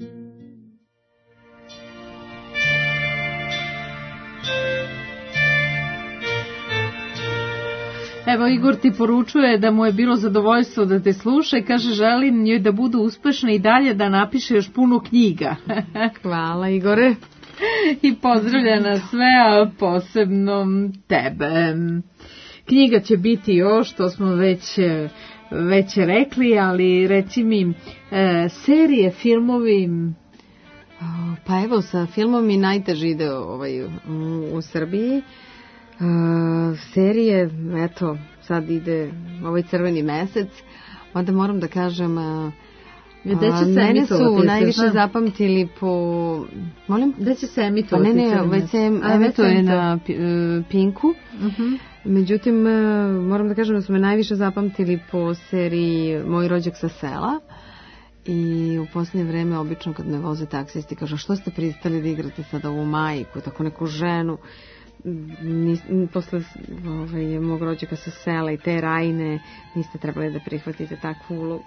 Evo, Igor ti poručuje da mu je bilo zadovoljstvo da te sluša i kaže želim njoj da budu uspešne i dalje, da napiše još puno knjiga. Hvala, Igore. I pozdravlja nas sve, a posebno tebe. Knjiga će biti još, to smo već, već rekli, ali reci mi, serije, filmovi... Pa evo, sa filmom i najteži ide ovaj, u, u Srbiji. Uh, serije, eto, sad ide ovaj Crveni mesec, onda moram da kažem, uh, uh, mene su najviše znam. zapamtili po... Molim? Da će se emitovati? Pa ne, ne, već se emituje na uh, Pinku. Uh-huh. Međutim, uh, moram da kažem da su me najviše zapamtili po seriji Moj rođak sa sela. I u posljednje vreme, obično kad me voze taksisti, kažu, što ste pristali da igrate sad ovu majku, tako neku ženu? Nis, posle ovaj, mog rođaka sa sela i te Rajne niste trebali da prihvatite takvu ulogu.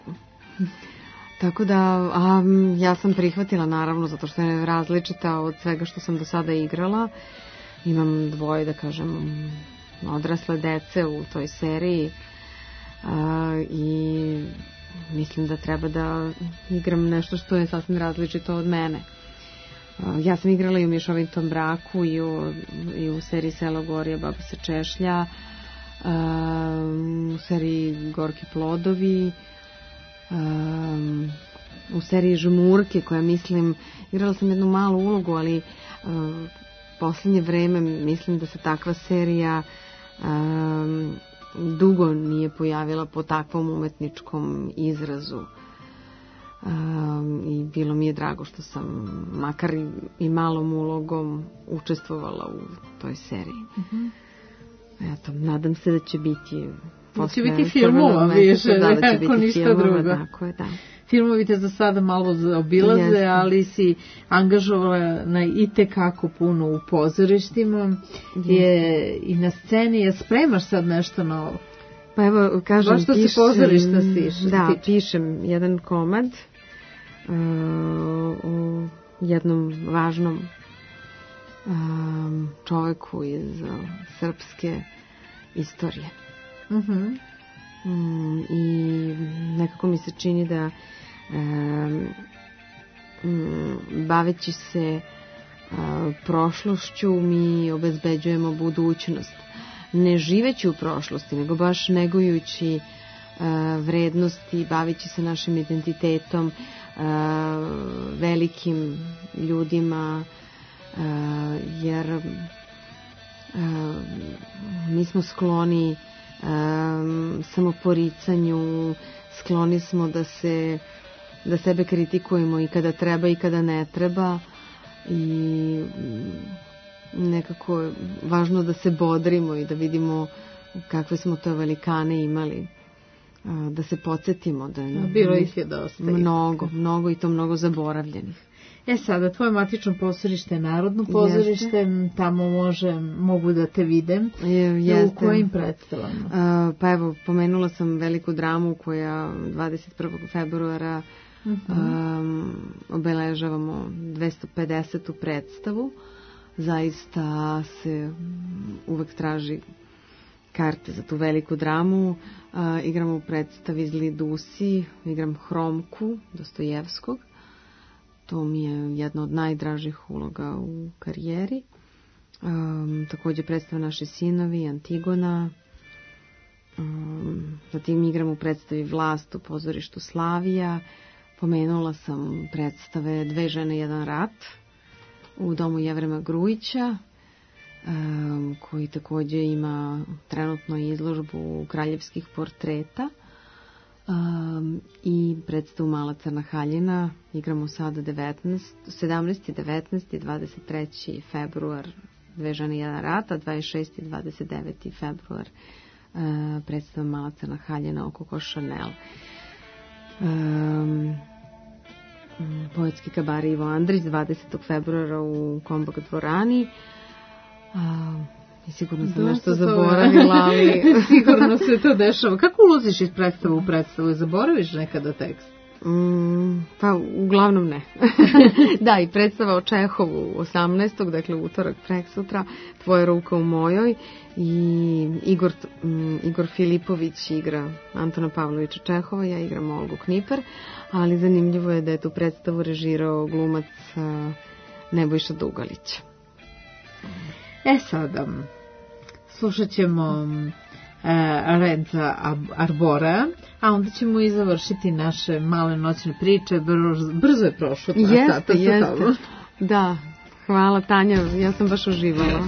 Tako da a, ja sam prihvatila, naravno, zato što je različita od svega što sam do sada igrala. Imam dvoje, da kažem, odrasle dece u toj seriji a, i mislim da treba da igram nešto što je sasvim različito od mene. Ja sam igrala i u Mješovitom braku i u, i u seriji Selo Gorje, Baba se češlja, um, u seriji Gorki plodovi, um, u seriji Žmurke, koja mislim, igrala sam jednu malu ulogu, ali um, posljednje vreme mislim da se takva serija um, dugo nije pojavila po takvom umetničkom izrazu. Um, i bilo mi je drago što sam makar i, i malom ulogom učestvovala u toj seriji. Uh-huh. Eto, nadam se da će biti da će biti filmova više, da, da će ako biti ništa filmova, drugo. Tako je, da. Filmovi te za sada malo obilaze, Jeste. ali si angažovala na i tekako puno u pozorištima, je i na sceni, je spremaš sad nešto novo? Pa evo, kažem, Baš što pišem, si pozorišta stiš, da, tiče. pišem jedan komad uh, u jednom važnom um, čoveku iz uh, srpske istorije. Uh-huh. Um, I nekako mi se čini da um, um, baveći se uh, prošlošću mi obezbeđujemo budućnost. Ne živeći u prošlosti, nego baš negujući uh, vrednosti, bavići se našim identitetom, uh, velikim ljudima, uh, jer uh, mi smo skloni um, samoporicanju, skloni smo da se da sebe kritikujemo i kada treba i kada ne treba i nekako je važno da se bodrimo i da vidimo kakve smo to velikane imali, da se podsjetimo da je bilo ih je dosta mnogo, mnogo i to mnogo zaboravljenih. E sada, tvoje matično pozorište je Narodno pozorište, Jeste. Tamo može, mogu da te vide. Jeste. U kojim predstavama? Uh, pa evo, pomenula sam veliku dramu koja dvadeset prvog februara uh-huh. um, obeležavamo dvesta pedesetu predstavu. Zaista se uvek traži karte za tu veliku dramu. Uh, igramo u predstavi Zli Dusi, igram Hromku Dostojevskog. To mi je jedna od najdražih uloga u karijeri. Um, također predstava Naši sinovi, Antigona. Um, zatim igram u predstavi Vlast u pozorištu Slavija. Pomenula sam predstave Dve žene, jedan rat u domu Jevrema Grujića, um, koji također ima trenutno izložbu kraljevskih portreta. Um, i predstavu Mala crna haljina. Igramo sada sedamnaesti, devetnaesti i dvadeset treći februar Dve žene, jedan rat, a dvadeset šesti i dvadeset deveti februar uh, predstava Mala crna haljina oko Coco Chanel. Um, poetski kabare Ivo Andrić dvadesetog februara u Kombak dvorani. Um, I sigurno sam nešto zaboravila, ali... Sigurno se to dešava. Kako ulaziš iz predstavu u predstavu? Zaboraviš nekada tekst? Mm, pa uglavnom ne. Da, i predstava o Čehovu osamnaestog dakle utorak preksutra, Tvoja ruka u mojoj, i Igor, um, Igor Filipović igra Antona Pavlovića Čehova, ja igram Olgu Kniper, ali zanimljivo je da je tu predstavu režirao glumac uh, Nebojša Dugalić. E sada, slušat ćemo e, Renza Arbora, a onda ćemo i završiti naše male noćne priče. Brzo, brzo je prošlo. Jeste, jeste. Da, hvala Tanja, ja sam baš uživala.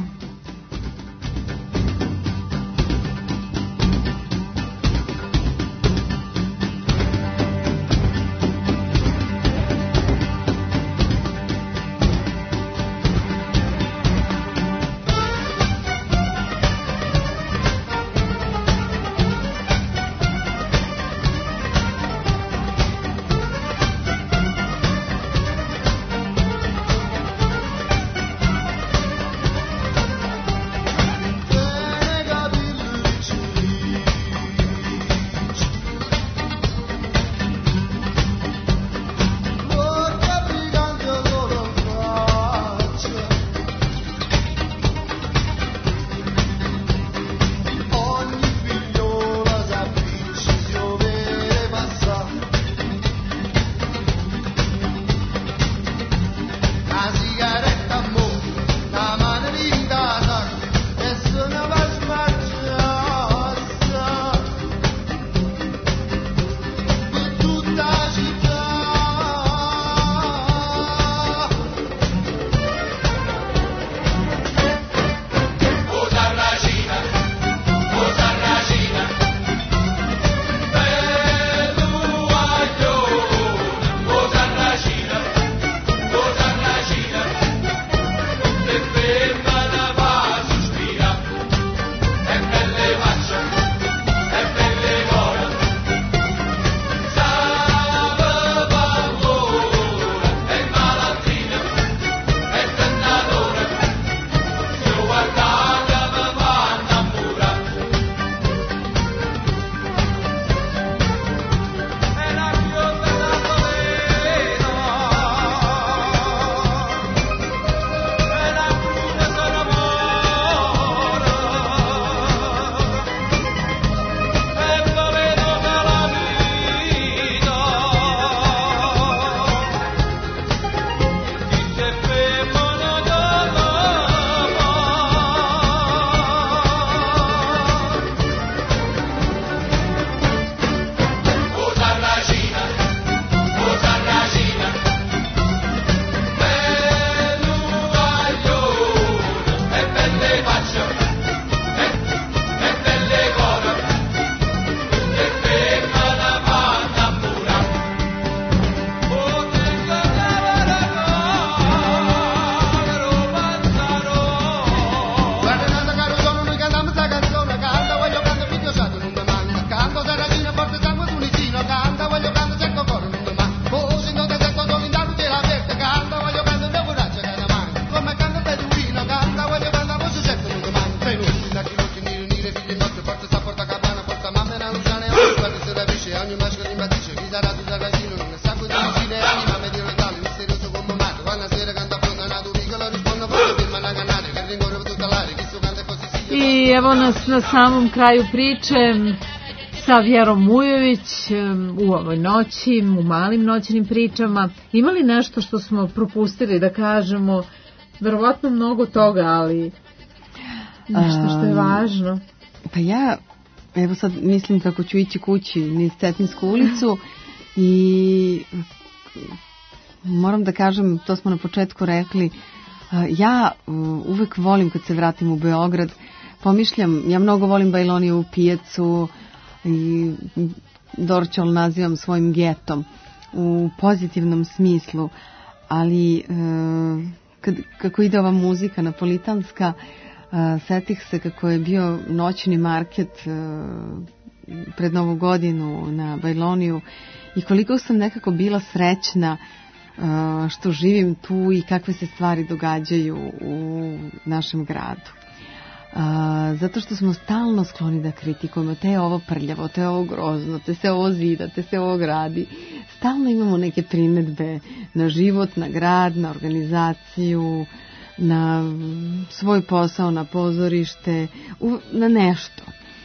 evo nas na samom kraju priče sa Vjerom Mujović u ovoj noći, u malim noćnim pričama. Ima li nešto što smo propustili da kažemo? Verovatno mnogo toga, ali nešto što je važno. Pa ja, evo sad mislim kako ću ići kući niz Cetinsku ulicu i moram da kažem, to smo na početku rekli, ja uvek volim kad se vratim u Beograd, pomišljam, ja mnogo volim Bajlonijevu pijacu i Dorćol nazivam svojim getom u pozitivnom smislu, ali kad, kako ide ova muzika napolitanska, setih se kako je bio noćni market pred Novu godinu na Bajloniju i koliko sam nekako bila srećna što živim tu i kakve se stvari događaju u našem gradu. Zato što smo stalno skloni da kritikujemo, te je ovo prljavo, te je ovo grozno, te se ovo zida, te se ovo gradi. Stalno imamo neke primedbe na život, na grad, na organizaciju, na svoj posao, na pozorište, na nešto.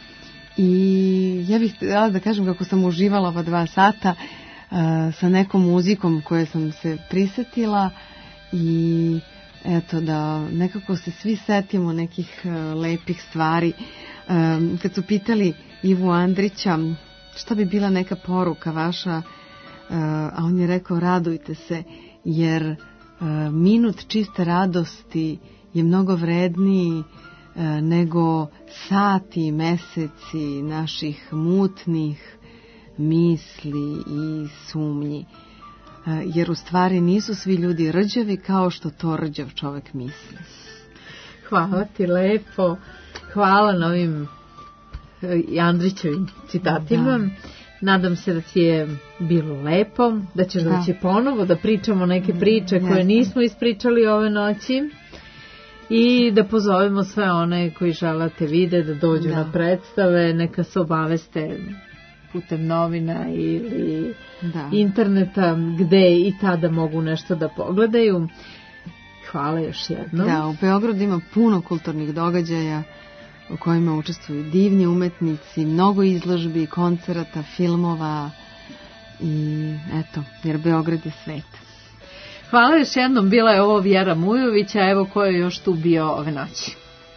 I ja bih htjela da kažem kako sam uživala ova dva sata sa nekom muzikom koje sam se prisetila i eto da nekako se svi setimo nekih lepih stvari. Kad su pitali Ivu Andrića šta bi bila neka poruka vaša, a on je rekao radujte se jer minut čiste radosti je mnogo vredniji nego sati i meseci naših mutnih misli i sumnji. Jer u stvari nisu svi ljudi rđavi kao što to rđav čovjek misli. Hvala ti lepo. Hvala na ovim Andrićevim citatima. Da. Nadam se da ti je bilo lepo, da ćeš da. doći ponovo, da pričamo neke priče koje Jasne. nismo ispričali ove noći i da pozovemo sve one koji želate vide da dođu da. na predstave, neka se obaveste putem novina ili da. interneta gde i tada mogu nešto da pogledaju. Hvala još jednom. Da, u Beogradu ima puno kulturnih događaja u kojima učestvuju divni umetnici, mnogo izložbi, koncerata, filmova i eto, jer Beograd je svet. Hvala još jednom, bila je ovo Vjera Mujović, a evo ko je još tu bio ove noći.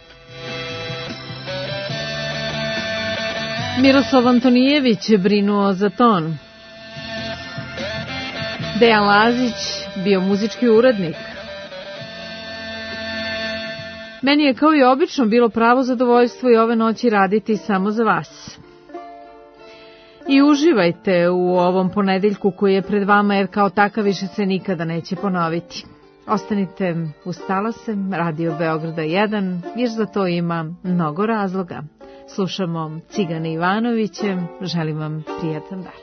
Miroslav Antonijević je brinuo za ton. Dejan Lazić bio muzički urednik. Meni je kao i obično bilo pravo zadovoljstvo i ove noći raditi samo za vas. I uživajte u ovom ponedeljku koji je pred vama jer kao takav više se nikada neće ponoviti. Ostanite uz talasem Radio Beograda jedan jer za to ima mnogo razloga. Slušamo Cigane Ivanoviće, želim vam prijatan dan.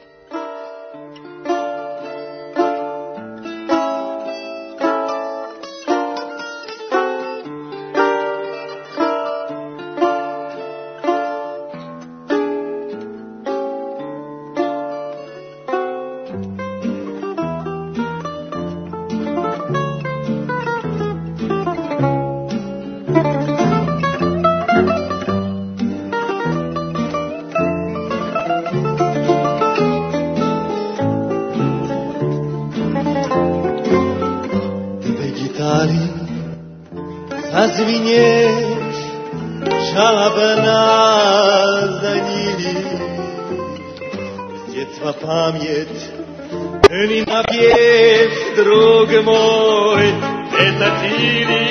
Zazvinješ žalabana danjili, s djetstva pamjet ni napjev, drug moj, ne zatiri.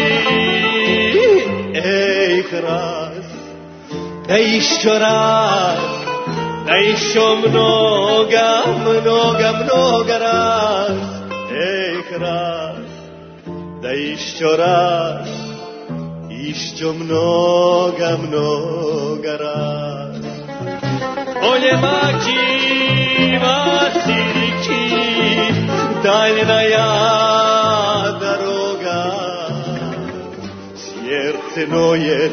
Ej, hras, da išćo raz, da išćo mnoga, mnoga, mnoga raz. Ej, hras, da išćo raz, išćo mnoga, mnoga raz. Olje maki, vasiriki, daljna ja daroga. Sjerce noje,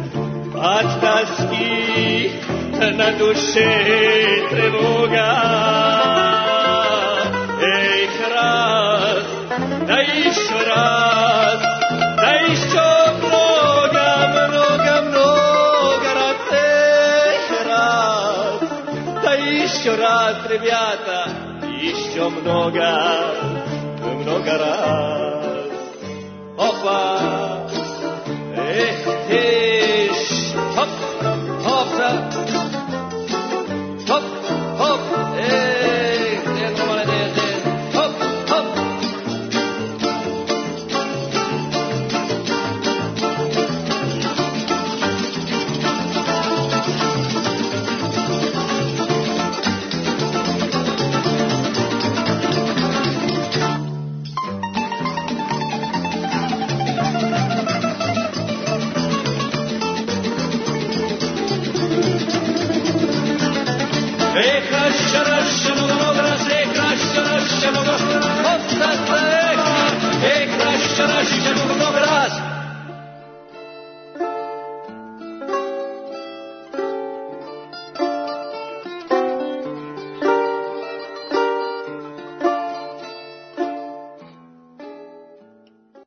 patnaski, na duše trevoga. Ej, hras, da išćo raz, da išćo mnoga, mnoga, mnoga. еще раз, ребята, еще много, много раз. Опа, эх ты.